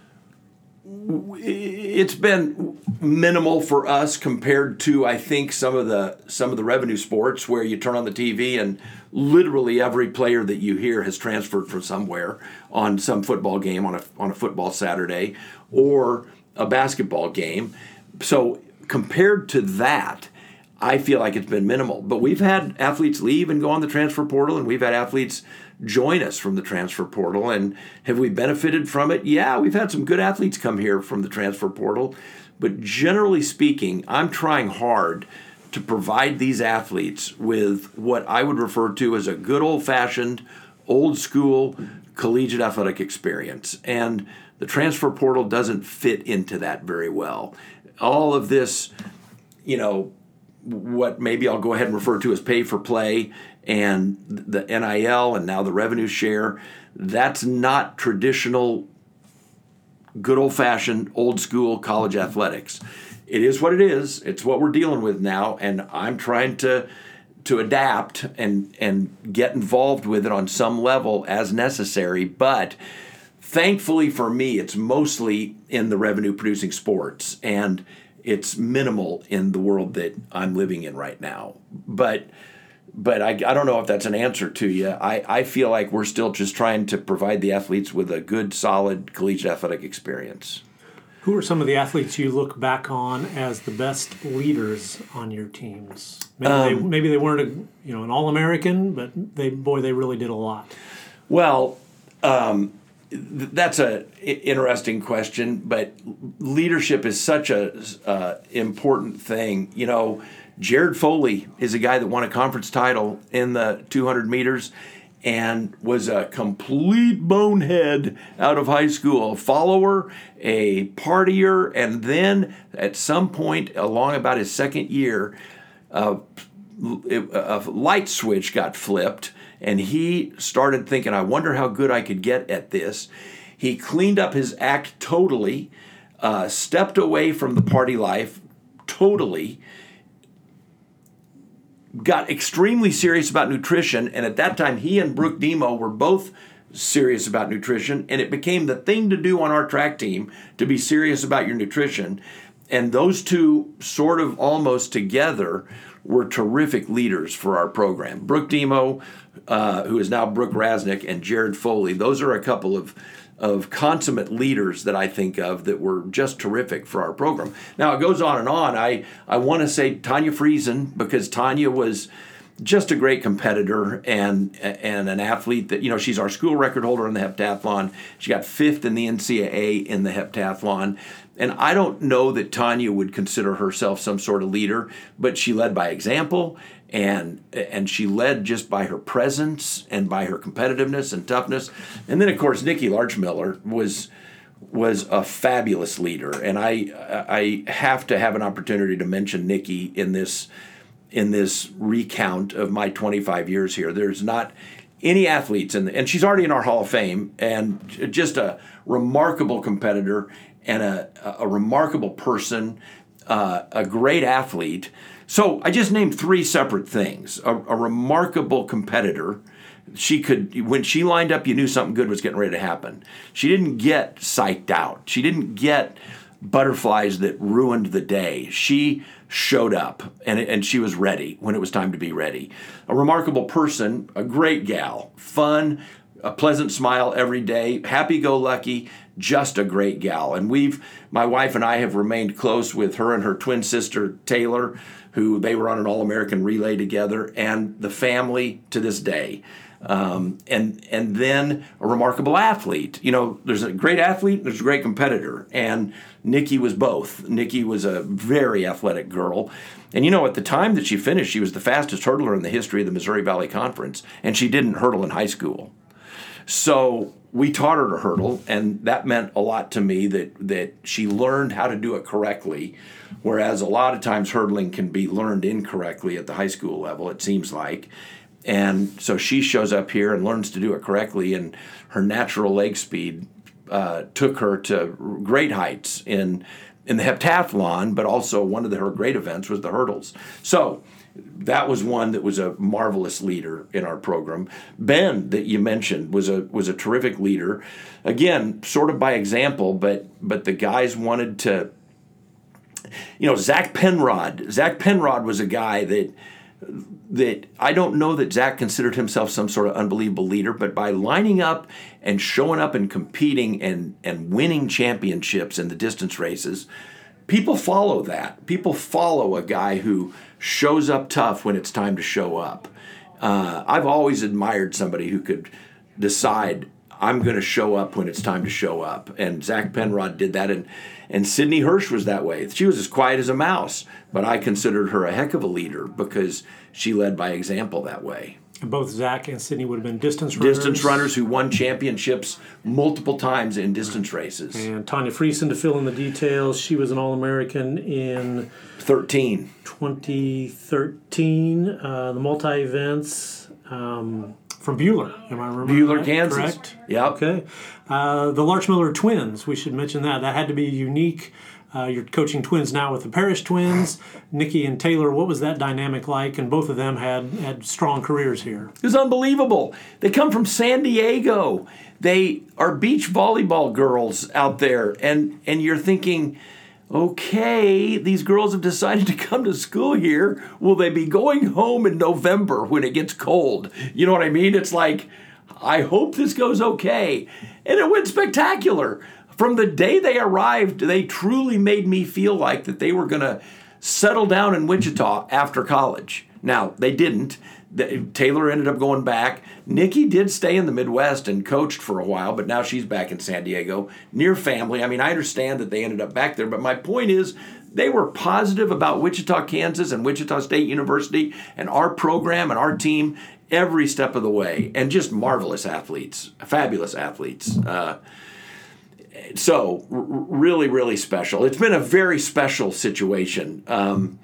it's been minimal for us compared to, I think, some of the some of the revenue sports where you turn on the T V and literally every player that you hear has transferred from somewhere on some football game on a on a football Saturday or a basketball game. So compared to that, I feel like it's been minimal. But we've had athletes leave and go on the transfer portal, and we've had athletes join us from the transfer portal. And have we benefited from it? Yeah, we've had some good athletes come here from the transfer portal. But generally speaking, I'm trying hard to provide these athletes with what I would refer to as a good old-fashioned, old-school collegiate athletic experience. And the transfer portal doesn't fit into that very well. All of this, you know, what maybe I'll go ahead and refer to as pay for play and the N I L and now the revenue share, that's not traditional, good old-fashioned, old-school college athletics. It is what it is. It's what we're dealing with now, and I'm trying to to adapt and and get involved with it on some level as necessary. But thankfully for me, it's mostly in the revenue-producing sports, and it's minimal in the world that I'm living in right now. But but I, I don't know if that's an answer to you. I, I feel like we're still just trying to provide the athletes with a good, solid collegiate athletic experience. Who are some of the athletes you look back on as the best leaders on your teams? Maybe, um, they, maybe they weren't a, you know an All-American, but they boy they really did a lot. Well, um, th- that's a interesting question, but leadership is such a uh, important thing. You know, Jared Foley is a guy that won a conference title in the two hundred meters. And was a complete bonehead out of high school, a follower, a partier, and then at some point along about his second year, uh, a light switch got flipped, and he started thinking, I wonder how good I could get at this. He cleaned up his act totally, uh, stepped away from the party life totally, got extremely serious about nutrition, and at that time he and Brooke Demo were both serious about nutrition, and it became the thing to do on our track team to be serious about your nutrition. And those two sort of almost together were terrific leaders for our program. Brooke Demo, uh, who is now Brooke Rasnick, and Jared Foley, those are a couple of of consummate leaders that I think of that were just terrific for our program. Now, it goes on and on. I, I want to say Tanya Friesen, because Tanya was just a great competitor and and an athlete that, you know, she's our school record holder in the heptathlon. She got fifth in the N C double A in the heptathlon. And I don't know that Tanya would consider herself some sort of leader, but she led by example, and and she led just by her presence and by her competitiveness and toughness. And then, of course, Nikki Larchmiller was was a fabulous leader, and I I have to have an opportunity to mention Nikki in this in this recount of my twenty-five years here. There's not any athletes in the, and she's already in our Hall of Fame, and just a remarkable competitor and a, a remarkable person, uh, a great athlete. So I just named three separate things. A, a remarkable competitor. She could, when she lined up, you knew something good was getting ready to happen. She didn't get psyched out. She didn't get butterflies that ruined the day. She showed up, and, and she was ready when it was time to be ready. A remarkable person, a great gal, fun, a pleasant smile every day, happy-go-lucky, just a great gal. And we've, my wife and I have remained close with her and her twin sister, Taylor, who they were on an All-American relay together, and the family to this day. Um, and and then a remarkable athlete. You know, there's a great athlete, there's a great competitor, and Nikki was both. Nikki was a very athletic girl. And you know, at the time that she finished, she was the fastest hurdler in the history of the Missouri Valley Conference, and she didn't hurdle in high school. So we taught her to hurdle, and that meant a lot to me that that she learned how to do it correctly, whereas a lot of times hurdling can be learned incorrectly at the high school level, it seems like. And so she shows up here and learns to do it correctly, and her natural leg speed uh, took her to great heights in in the heptathlon, but also one of the, her great events was the hurdles. So that was one that was a marvelous leader in our program. Ben, that you mentioned, was a was a terrific leader. Again, sort of by example, but but the guys wanted to, you know, Zach Penrod. Zach Penrod was a guy that that I don't know that Zach considered himself some sort of unbelievable leader, but by lining up and showing up and competing and, and winning championships in the distance races, people follow that. People follow a guy who shows up tough when it's time to show up. Uh, I've always admired somebody who could decide, I'm going to show up when it's time to show up. And Zach Penrod did that, and and Sydney Hirsch was that way. She was as quiet as a mouse, but I considered her a heck of a leader because she led by example that way. And both Zach and Sydney would have been distance runners. Distance runners who won championships multiple times in distance races. And Tanya Friesen, to fill in the details, she was an All-American in thirteen. twenty thirteen, uh, the multi-events. Um, From Buhler, am I remembering Buhler, that? Kansas. Correct? Yeah. Okay. Uh, the Larchmiller twins, we should mention that. That had to be unique. Uh, you're coaching twins now with the Parrish twins. Nikki and Taylor, what was that dynamic like? And both of them had, had strong careers here. It was unbelievable. They come from San Diego. They are beach volleyball girls out there. And, and you're thinking, okay, these girls have decided to come to school here. Will they be going home in November when it gets cold? You know what I mean? It's like, I hope this goes okay. And it went spectacular. from the day they arrived, they truly made me feel like that they were going to settle down in Wichita after college. Now, they didn't. Taylor ended up going back. Nikki did stay in the Midwest and coached for a while, but now she's back in San Diego, near family. I mean, I understand that they ended up back there, but my point is they were positive about Wichita, Kansas, and Wichita State University and our program and our team every step of the way, and just marvelous athletes, fabulous athletes. Uh, so, r- really, really special. It's been a very special situation. Um,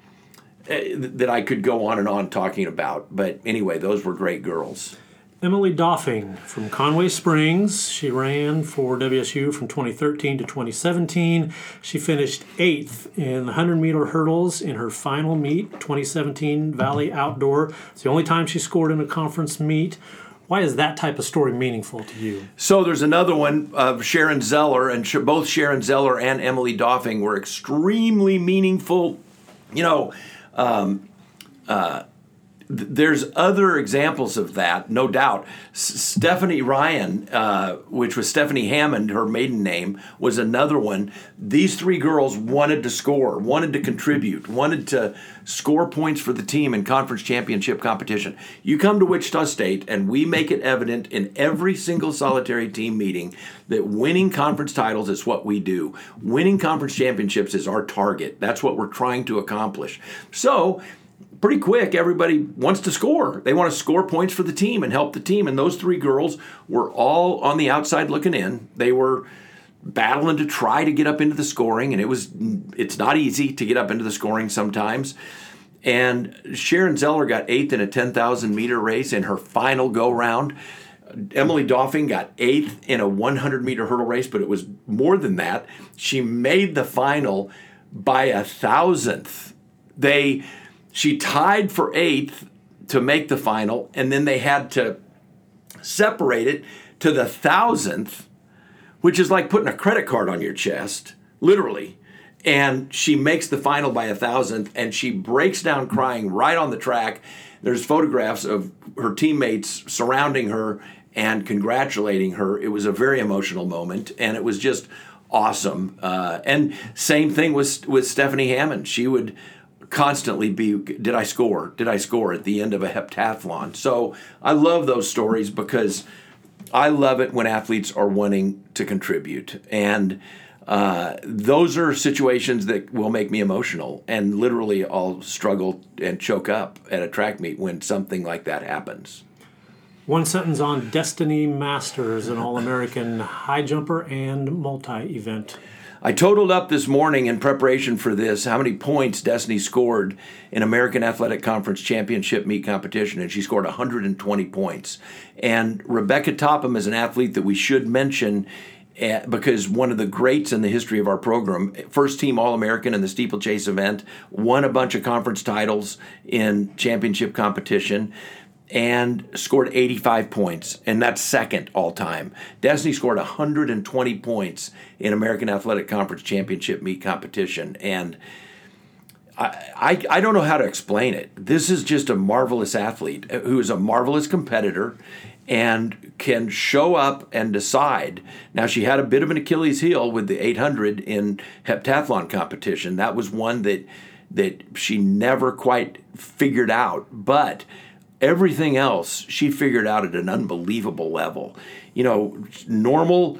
that I could go on and on talking about. But anyway, those were great girls. Emily Doffing from Conway Springs. She ran for W S U from twenty thirteen to twenty seventeen. She finished eighth in the hundred-meter hurdles in her final meet, twenty seventeen Valley Outdoor. It's the only time she scored in a conference meet. Why is that type of story meaningful to you? So there's another one of Sharon Zeller, and sh- both Sharon Zeller and Emily Doffing were extremely meaningful. You know, Um, uh, th- there's other examples of that, no doubt. S- Stephanie Ryan, uh, which was Stephanie Hammond, her maiden name, was another one. These three girls wanted to score, wanted to contribute, wanted to score points for the team in conference championship competition. You come to Wichita State, and we make it evident in every single solitary team meeting that winning conference titles is what we do. Winning conference championships is our target. That's what we're trying to accomplish. So, pretty quick, everybody wants to score. They want to score points for the team and help the team. And those three girls were all on the outside looking in. They were battling to try to get up into the scoring, and it was it's not easy to get up into the scoring sometimes. And Sharon Zeller got eighth in a ten thousand meter race in her final go-round. Emily Doffing got eighth in a one hundred meter hurdle race, but it was more than that. She made the final by a thousandth. They, she tied for eighth to make the final, and then they had to separate it to the thousandth, which is like putting a credit card on your chest, literally. And she makes the final by a thousandth, and she breaks down crying right on the track. There's photographs of her teammates surrounding her and congratulating her. It was a very emotional moment, and it was just awesome. Uh, and same thing with, with Stephanie Hammond. She would constantly be, did I score? Did I score at the end of a heptathlon? So I love those stories because I love it when athletes are wanting to contribute. And uh, those are situations that will make me emotional. And literally I'll struggle and choke up at a track meet when something like that happens. One sentence on Destiny Masters, an All-American high jumper and multi-event. I totaled up this morning in preparation for this how many points Destiny scored in American Athletic Conference Championship meet competition, and she scored one hundred twenty points. And Rebecca Topham is an athlete that we should mention uh, because one of the greats in the history of our program, first team All-American in the steeplechase event, won a bunch of conference titles in championship competition, and scored eighty-five points, and that's second all-time. Destiny scored one hundred twenty points in American Athletic Conference Championship meet competition, and I, I, I don't know how to explain it. This is just a marvelous athlete who is a marvelous competitor and can show up and decide. Now, she had a bit of an Achilles heel with the eight hundred in heptathlon competition. That was one that that she never quite figured out, but everything else she figured out at an unbelievable level. You know, normal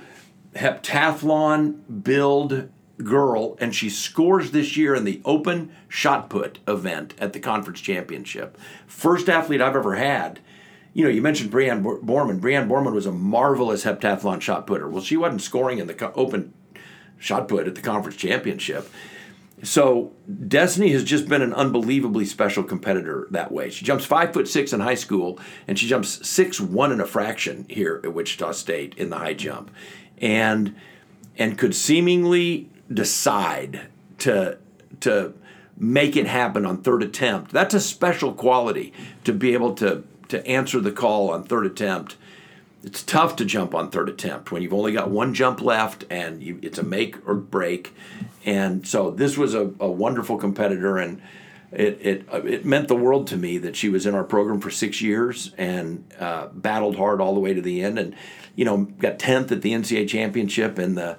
heptathlon build girl, and she scores this year in the open shot put event at the conference championship. First athlete I've ever had. You know, you mentioned Brianne Borman. Brianne Borman was a marvelous heptathlon shot putter. Well, she wasn't scoring in the open shot put at the conference championship. So Destiny has just been an unbelievably special competitor that way. She jumps five foot six in high school, and she jumps six one and a fraction here at Wichita State in the high jump, and and could seemingly decide to to make it happen on third attempt. That's a special quality, to be able to to answer the call on third attempt. It's tough to jump on third attempt when you've only got one jump left, and you, it's a make or break. And so this was a, a wonderful competitor, and it, it it meant the world to me that she was in our program for six years and uh, battled hard all the way to the end. And, you know, got tenth at the N C A A championship in the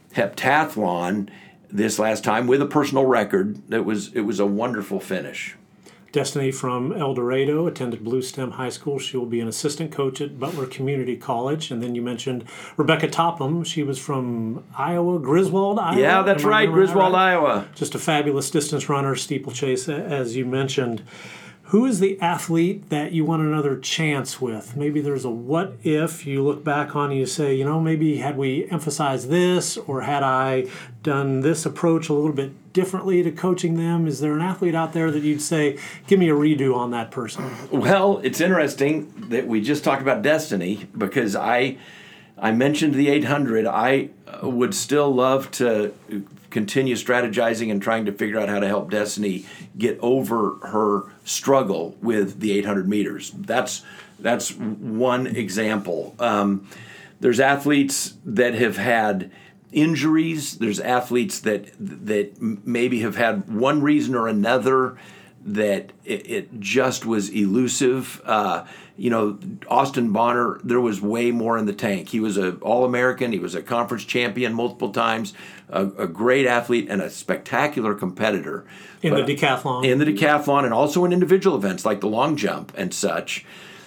heptathlon this last time with a personal record. It was it was a wonderful finish. Destiny from El Dorado attended Blue Stem High School. She will be an assistant coach at Butler Community College. And then you mentioned Rebecca Topham. She was from Iowa, Griswold, Iowa. Yeah, that's right, Griswold, right? Iowa. Just a fabulous distance runner, steeplechase, as you mentioned. Who is the athlete that you want another chance with? Maybe there's a what if you look back on and you say, you know, maybe had we emphasized this, or had I done this approach a little bit differently to coaching them? Is there an athlete out there that you'd say, give me a redo on that person? Well, it's interesting that we just talked about Destiny, because I I mentioned the eight hundred. I would still love to continue strategizing and trying to figure out how to help Destiny get over her struggle with the eight hundred meters. That's that's one example. Um, there's athletes that have had injuries. There's athletes that that maybe have had one reason or another that it, it just was elusive. Uh, you know, Austin Bonner, there was way more in the tank. He was an All-American. He was a conference champion multiple times, a, a great athlete and a spectacular competitor. In but the decathlon. In the decathlon, and also in individual events like the long jump and such.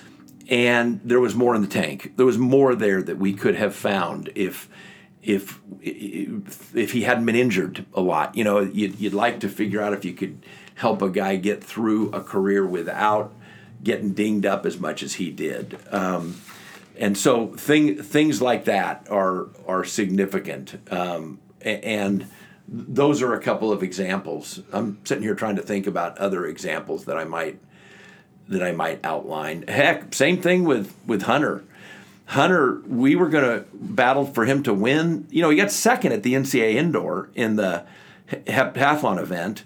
And there was more in the tank. There was more there that we could have found if if if he hadn't been injured a lot. You know, you'd, you'd like to figure out if you could help a guy get through a career without getting dinged up as much as he did. Um, and so thing, things like that are are significant. Um, and those are a couple of examples. I'm sitting here trying to think about other examples that I might that I might outline. Heck, same thing with, with Hunter. Hunter, we were going to battle for him to win. You know, he got second at the N C A A Indoor in the heptathlon event.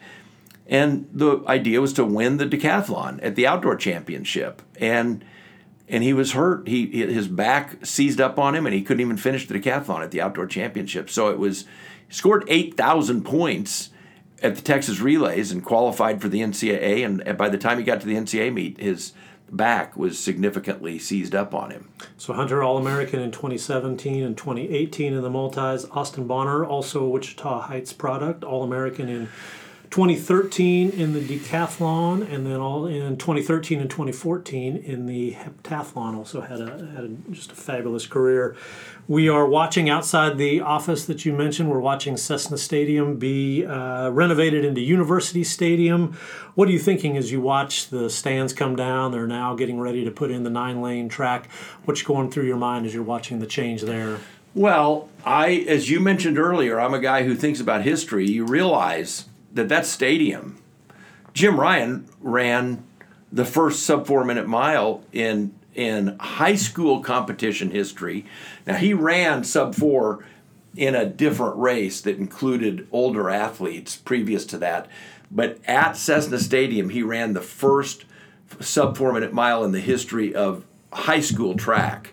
And the idea was to win the decathlon at the outdoor championship. And and he was hurt. He his back seized up on him, and he couldn't even finish the decathlon at the outdoor championship. So it was, he scored eight thousand points at the Texas Relays and qualified for the N C A A. And by the time he got to the N C A A meet, his back was significantly seized up on him. So Hunter, All-American in twenty seventeen and twenty eighteen in the multis. Austin Bonner, also a Wichita Heights product, All-American in twenty thirteen in the decathlon, and then all in twenty thirteen and twenty fourteen in the heptathlon. Also had a had a, just a fabulous career. We are watching outside the office that you mentioned. We're watching Cessna Stadium be uh, renovated into University Stadium. What are you thinking as you watch the stands come down? They're now getting ready to put in the nine-lane track. What's going through your mind as you're watching the change there? Well, I, as you mentioned earlier, I'm a guy who thinks about history. You realize that that stadium, Jim Ryan ran the first sub four minute mile in in high school competition history. Now, he ran sub four in a different race that included older athletes previous to that, but at Cessna Stadium he ran the first sub four minute mile in the history of high school track.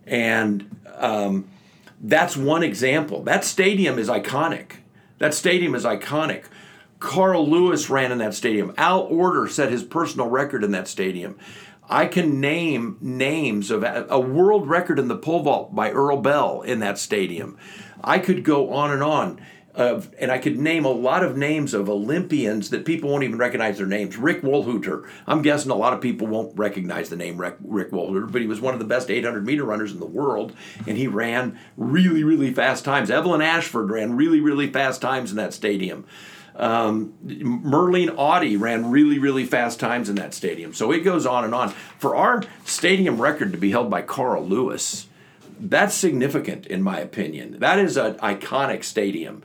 And um, that's one example. That stadium is iconic. That stadium is iconic. Carl Lewis ran in that stadium. Al Order set his personal record in that stadium. I can name names of a world record in the pole vault by Earl Bell in that stadium. I could go on and on. Uh, and I could name a lot of names of Olympians that people won't even recognize their names. Rick Wohlhuter. I'm guessing a lot of people won't recognize the name Rick, Rick Wohlhuter, but he was one of the best eight hundred meter runners in the world, and he ran really, really fast times. Evelyn Ashford ran really, really fast times in that stadium. Um, Merlene Audie ran really, really fast times in that stadium. So it goes on and on. For our stadium record to be held by Carl Lewis, that's significant in my opinion. That is an iconic stadium.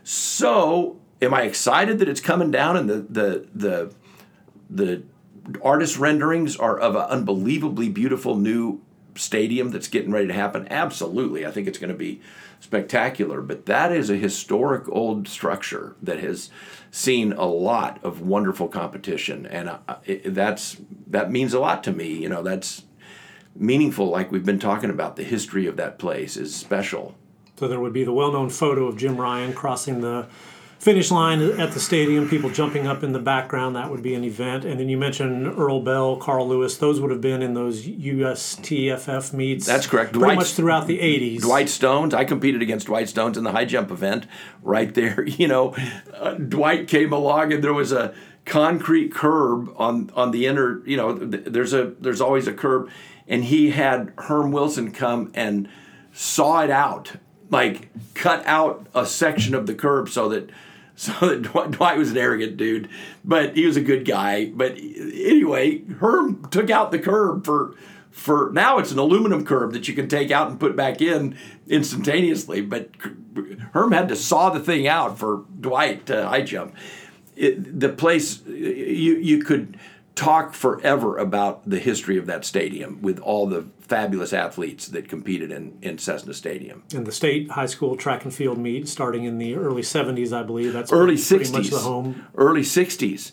So am I excited that it's coming down and the the the the artist renderings are of an unbelievably beautiful new stadium that's getting ready to happen? Absolutely. I think it's going to be spectacular, but that is a historic old structure that has seen a lot of wonderful competition, and I, it, that's that means a lot to me. You know, that's meaningful. Like we've been talking about, the history of that place is special. So there would be the well-known photo of Jim Ryan crossing the finish line at the stadium, people jumping up in the background, that would be an event. And then you mentioned Earl Bell, Carl Lewis, those would have been in those U S T F F meets. That's correct. Pretty Dwight, much throughout the eighties. Dwight Stones, I competed against Dwight Stones in the high jump event right there. You know, uh, Dwight came along and there was a concrete curb on, on the inner, you know, th- there's a there's always a curb. And he had Herm Wilson come and saw it out, like cut out a section of the curb so that so that Dwight, Dwight was an arrogant dude, but he was a good guy. But anyway, Herm took out the curb for for now it's an aluminum curb that you can take out and put back in instantaneously. But Herm had to saw the thing out for Dwight to high jump. It, the place you you could talk forever about the history of that stadium with all the fabulous athletes that competed in, in Cessna Stadium. And the state high school track and field meet starting in the early seventies, I believe. That's early pretty sixties. much the home. Early sixties.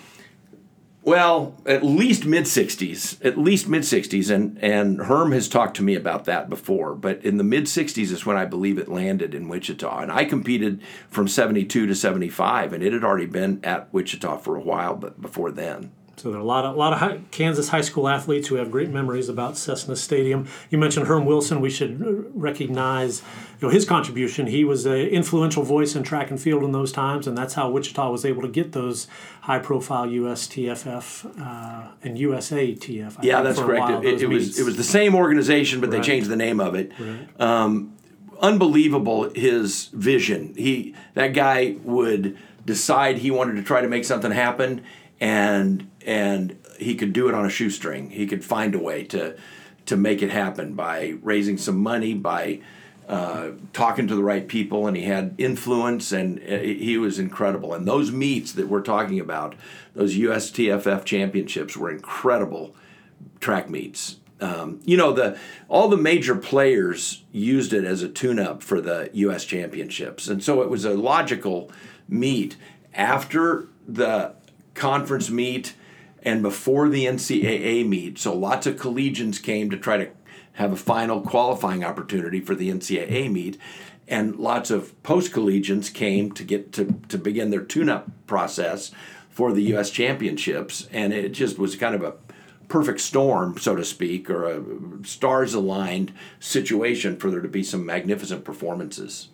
Well, at least mid-sixties. At least mid-sixties. And, and Herm has talked to me about that before. But in the mid-sixties is when I believe it landed in Wichita. And I competed from seventy-two to seventy-five, and it had already been at Wichita for a while but before then. So there are a lot of a lot of high, Kansas high school athletes who have great memories about Cessna Stadium. You mentioned Herm Wilson. We should recognize you know, his contribution. He was an influential voice in track and field in those times, and that's how Wichita was able to get those high-profile U S T F F uh, and U S A T F. I yeah, think, that's for correct. A while, it, it was it was the same organization, but right. they changed the name of it. Right. Um, unbelievable his vision. He that guy would decide he wanted to try to make something happen, and and he could do it on a shoestring. He could find a way to to make it happen by raising some money, by uh, talking to the right people, and he had influence, and he was incredible. And those meets that we're talking about, those U S T F F championships, were incredible track meets. Um, you know, the all the major players used it as a tune-up for the U S championships, and so it was a logical meet after the conference meet and before the N C double A meet. So lots of collegians came to try to have a final qualifying opportunity for the N C double A meet, and lots of post-collegians came to get to, to begin their tune-up process for the U S championships, and it just was kind of a perfect storm, so to speak, or a stars-aligned situation for there to be some magnificent performances.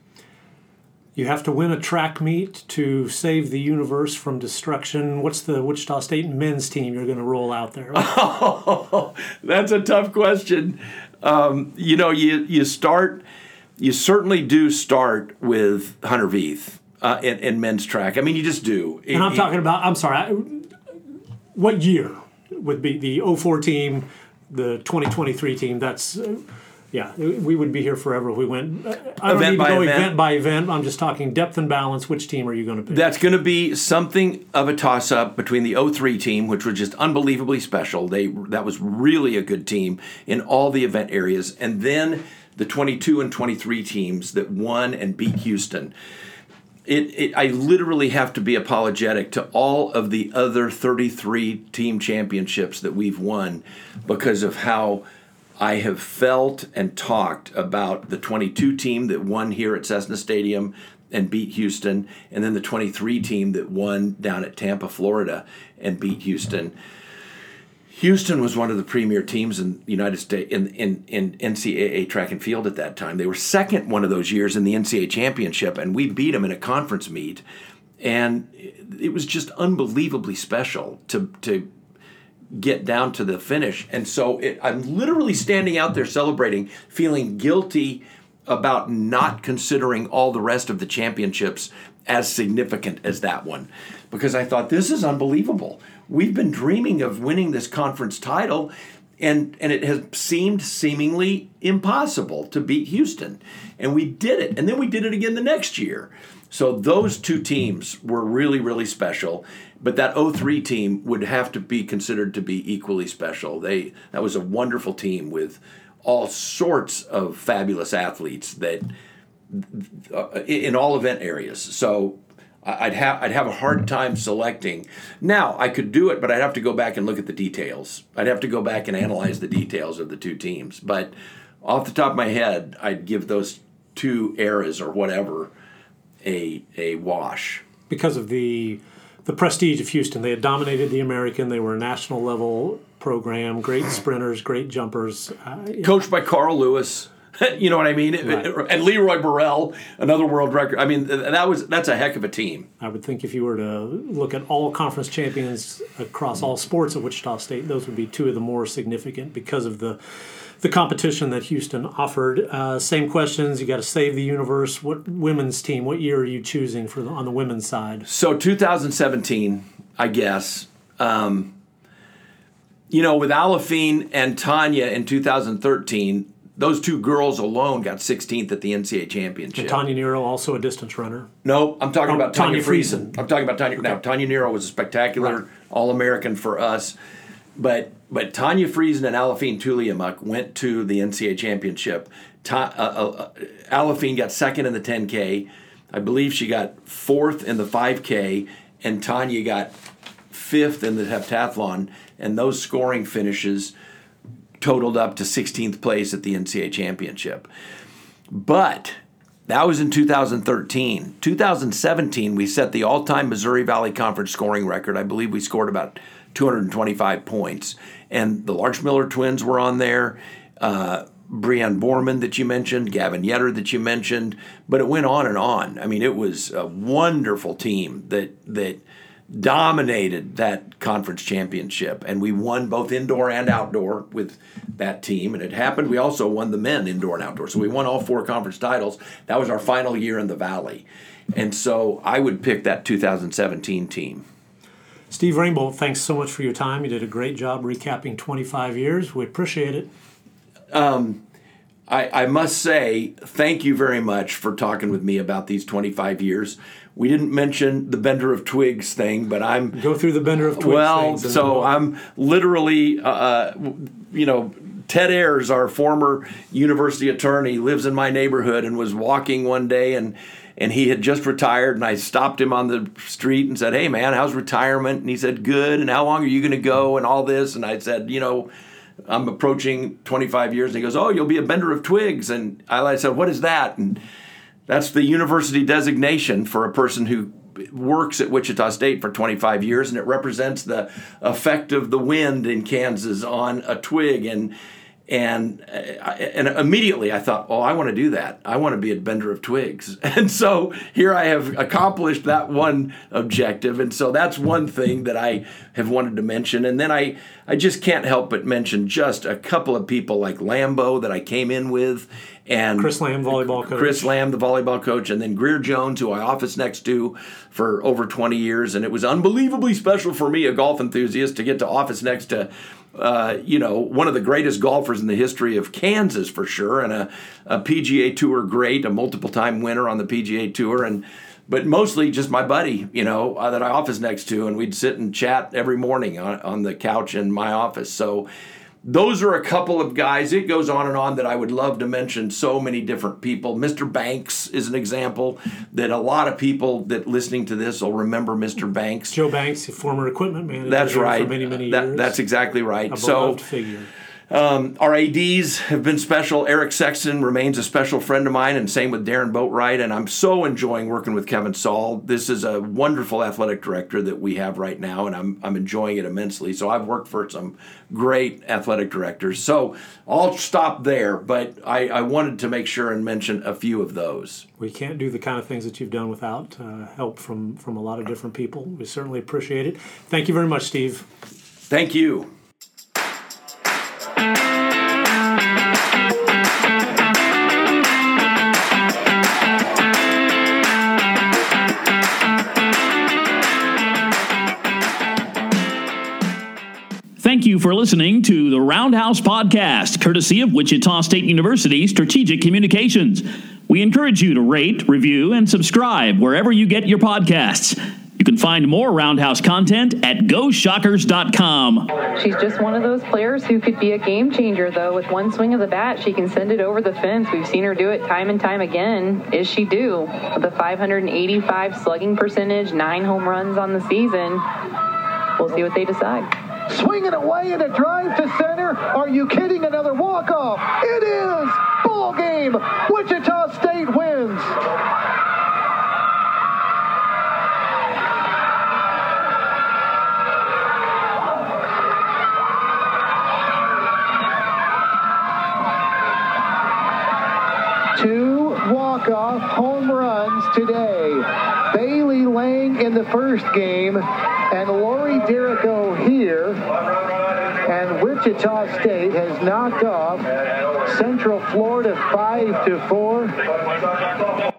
You have to win a track meet to save the universe from destruction. What's the Wichita State men's team you're going to roll out there? Oh, that's a tough question. Um, you know, you you start, you certainly do start with Hunter Veith uh, in, in men's track. I mean, you just do. And I'm He- talking about, I'm sorry, I, what year would be the oh four team, the twenty twenty-three team? That's... Uh, Yeah, we would be here forever if we went. I don't Event need to by go event. event by event. I'm just talking depth and balance. Which team are you going to pick? That's going to be something of a toss-up between the oh three team, which was just unbelievably special. They That was really a good team in all the event areas. And then the twenty-two and twenty-three teams that won and beat Houston. It, it, I literally have to be apologetic to all of the other thirty-three team championships that we've won because of how I have felt and talked about the twenty-two team that won here at Cessna Stadium and beat Houston, and then the twenty-three team that won down at Tampa, Florida, and beat Houston. Houston was one of the premier teams in the United States in, in, in N C double A track and field at that time. They were second one of those years in the N C double A championship, and we beat them in a conference meet. And it was just unbelievably special to to get down to the finish. And so it, I'm literally standing out there celebrating, feeling guilty about not considering all the rest of the championships as significant as that one, because I thought, this is unbelievable. We've been dreaming of winning this conference title, and, and it has seemed seemingly impossible to beat Houston. And we did it. And then we did it again the next year. So those two teams were really, really special. But that oh three team would have to be considered to be equally special. They that was a wonderful team with all sorts of fabulous athletes that uh, in all event areas. So I'd have I'd have a hard time selecting. Now I could do it, but I'd have to go back and look at the details. I'd have to go back and analyze the details of the two teams. But off the top of my head, I'd give those two eras or whatever a a wash. Because of the the prestige of Houston. They had dominated the American. They were a national level program, great sprinters, great jumpers. Uh, Coached by Carl Lewis. You know what I mean? Right. And Leroy Burrell, another world record. I mean, that was that's a heck of a team. I would think if you were to look at all conference champions across all sports at Wichita State, those would be two of the more significant because of the the competition that Houston offered. Uh, same questions. You got to save the universe. What women's team? What year are you choosing for the, on the women's side? So two thousand seventeen, I guess. Um, you know, with Alafine and Tanya in two thousand thirteen, those two girls alone got sixteenth at the N C A A championship. And Tanya Nero, also a distance runner. No, I'm talking Oh, about Tanya, Tanya Friesen. Friesen. I'm talking about Tanya. Okay. Now, Tanya Nero was a spectacular Right. All-American for us, but but Tanya Friesen and Alafine Tuliamuk went to the N C A A championship. Ta- uh, uh, Alafine got second in the ten K. I believe she got fourth in the five K, and Tanya got fifth in the heptathlon. And those scoring finishes totaled up to sixteenth place at the N C A A championship. But that was in two thousand thirteen. two thousand seventeen, we set the all-time Missouri Valley Conference scoring record. I believe we scored about two hundred twenty-five points. And the Larch Miller twins were on there, uh, Brianne Borman that you mentioned, Gavin Yetter that you mentioned, but it went on and on. I mean, it was a wonderful team that that dominated that conference championship, and we won both indoor and outdoor with that team. And it happened, we also won the men indoor and outdoor, so we won all four conference titles. That was our final year in the Valley, and so I would pick that two thousand seventeen team. Steve Rainbolt, thanks so much for your time. You did a great job recapping twenty-five years. We appreciate it. Um, I, I must say thank you very much for talking with me about these twenty-five years. We didn't mention the Bender of Twigs thing, but I'm Go through the Bender of Twigs well. things and So we'll- I'm literally, uh, you know, Ted Ayers, our former university attorney, lives in my neighborhood and was walking one day and. And he had just retired, and I stopped him on the street and said, "Hey, man, how's retirement?" And he said, "Good, and how long are you going to go?" and all this. And I said, you know, I'm approaching twenty-five years. And he goes, "Oh, you'll be a Bender of Twigs." And I said, "What is that?" And that's the university designation for a person who works at Wichita State for twenty-five years, and it represents the effect of the wind in Kansas on a twig. And And and immediately I thought, oh, I want to do that. I want to be a Bender of Twigs. And so here I have accomplished that one objective. And so that's one thing that I have wanted to mention. And then I, I just can't help but mention just a couple of people like Lambo that I came in with. And Chris Lamb, volleyball coach. Chris Lamb, the volleyball coach, and then Greer Jones, who I office next to for over twenty years. And it was unbelievably special for me, a golf enthusiast, to get to office next to Uh, you know, one of the greatest golfers in the history of Kansas for sure, and a, a P G A Tour great, a multiple-time winner on the P G A Tour, and but mostly just my buddy, you know, uh, that I office next to, and we'd sit and chat every morning on, on the couch in my office. So those are a couple of guys. It goes on and on that I would love to mention so many different people. Mister Banks is an example that a lot of people that listening to this will remember Mister Banks. Joe Banks, the former equipment manager. That's right. For many, many that, years. That's exactly right. A so, beloved figure. Um, our A Ds have been special. Eric Sexton remains a special friend of mine, and same with Darren Boatwright. And I'm so enjoying working with Kevin Saul. This is a wonderful athletic director that we have right now, and I'm I'm enjoying it immensely. So I've worked for some great athletic directors. So I'll stop there, but I, I wanted to make sure and mention a few of those. We can't do the kind of things that you've done without uh, help from, from a lot of different people. We certainly appreciate it. Thank you very much, Steve. Thank you. Thank you for listening to the Roundhouse Podcast, courtesy of Wichita State University Strategic Communications. We encourage you to rate, review, and subscribe wherever you get your podcasts. You can find more Roundhouse content at go shockers dot com. She's just one of those players who could be a game changer, though. With one swing of the bat, she can send it over the fence. We've seen her do it time and time again. Is she due? With a five hundred eighty-five slugging percentage, nine home runs on the season. We'll see what they decide. Swinging away in a drive to center. Are you kidding? Another walk-off. It is ball game. Wichita State wins. leadoff home runs today. Bailey Lang in the first game, and Lori Derrico here. And Wichita State has knocked off Central Florida five to four.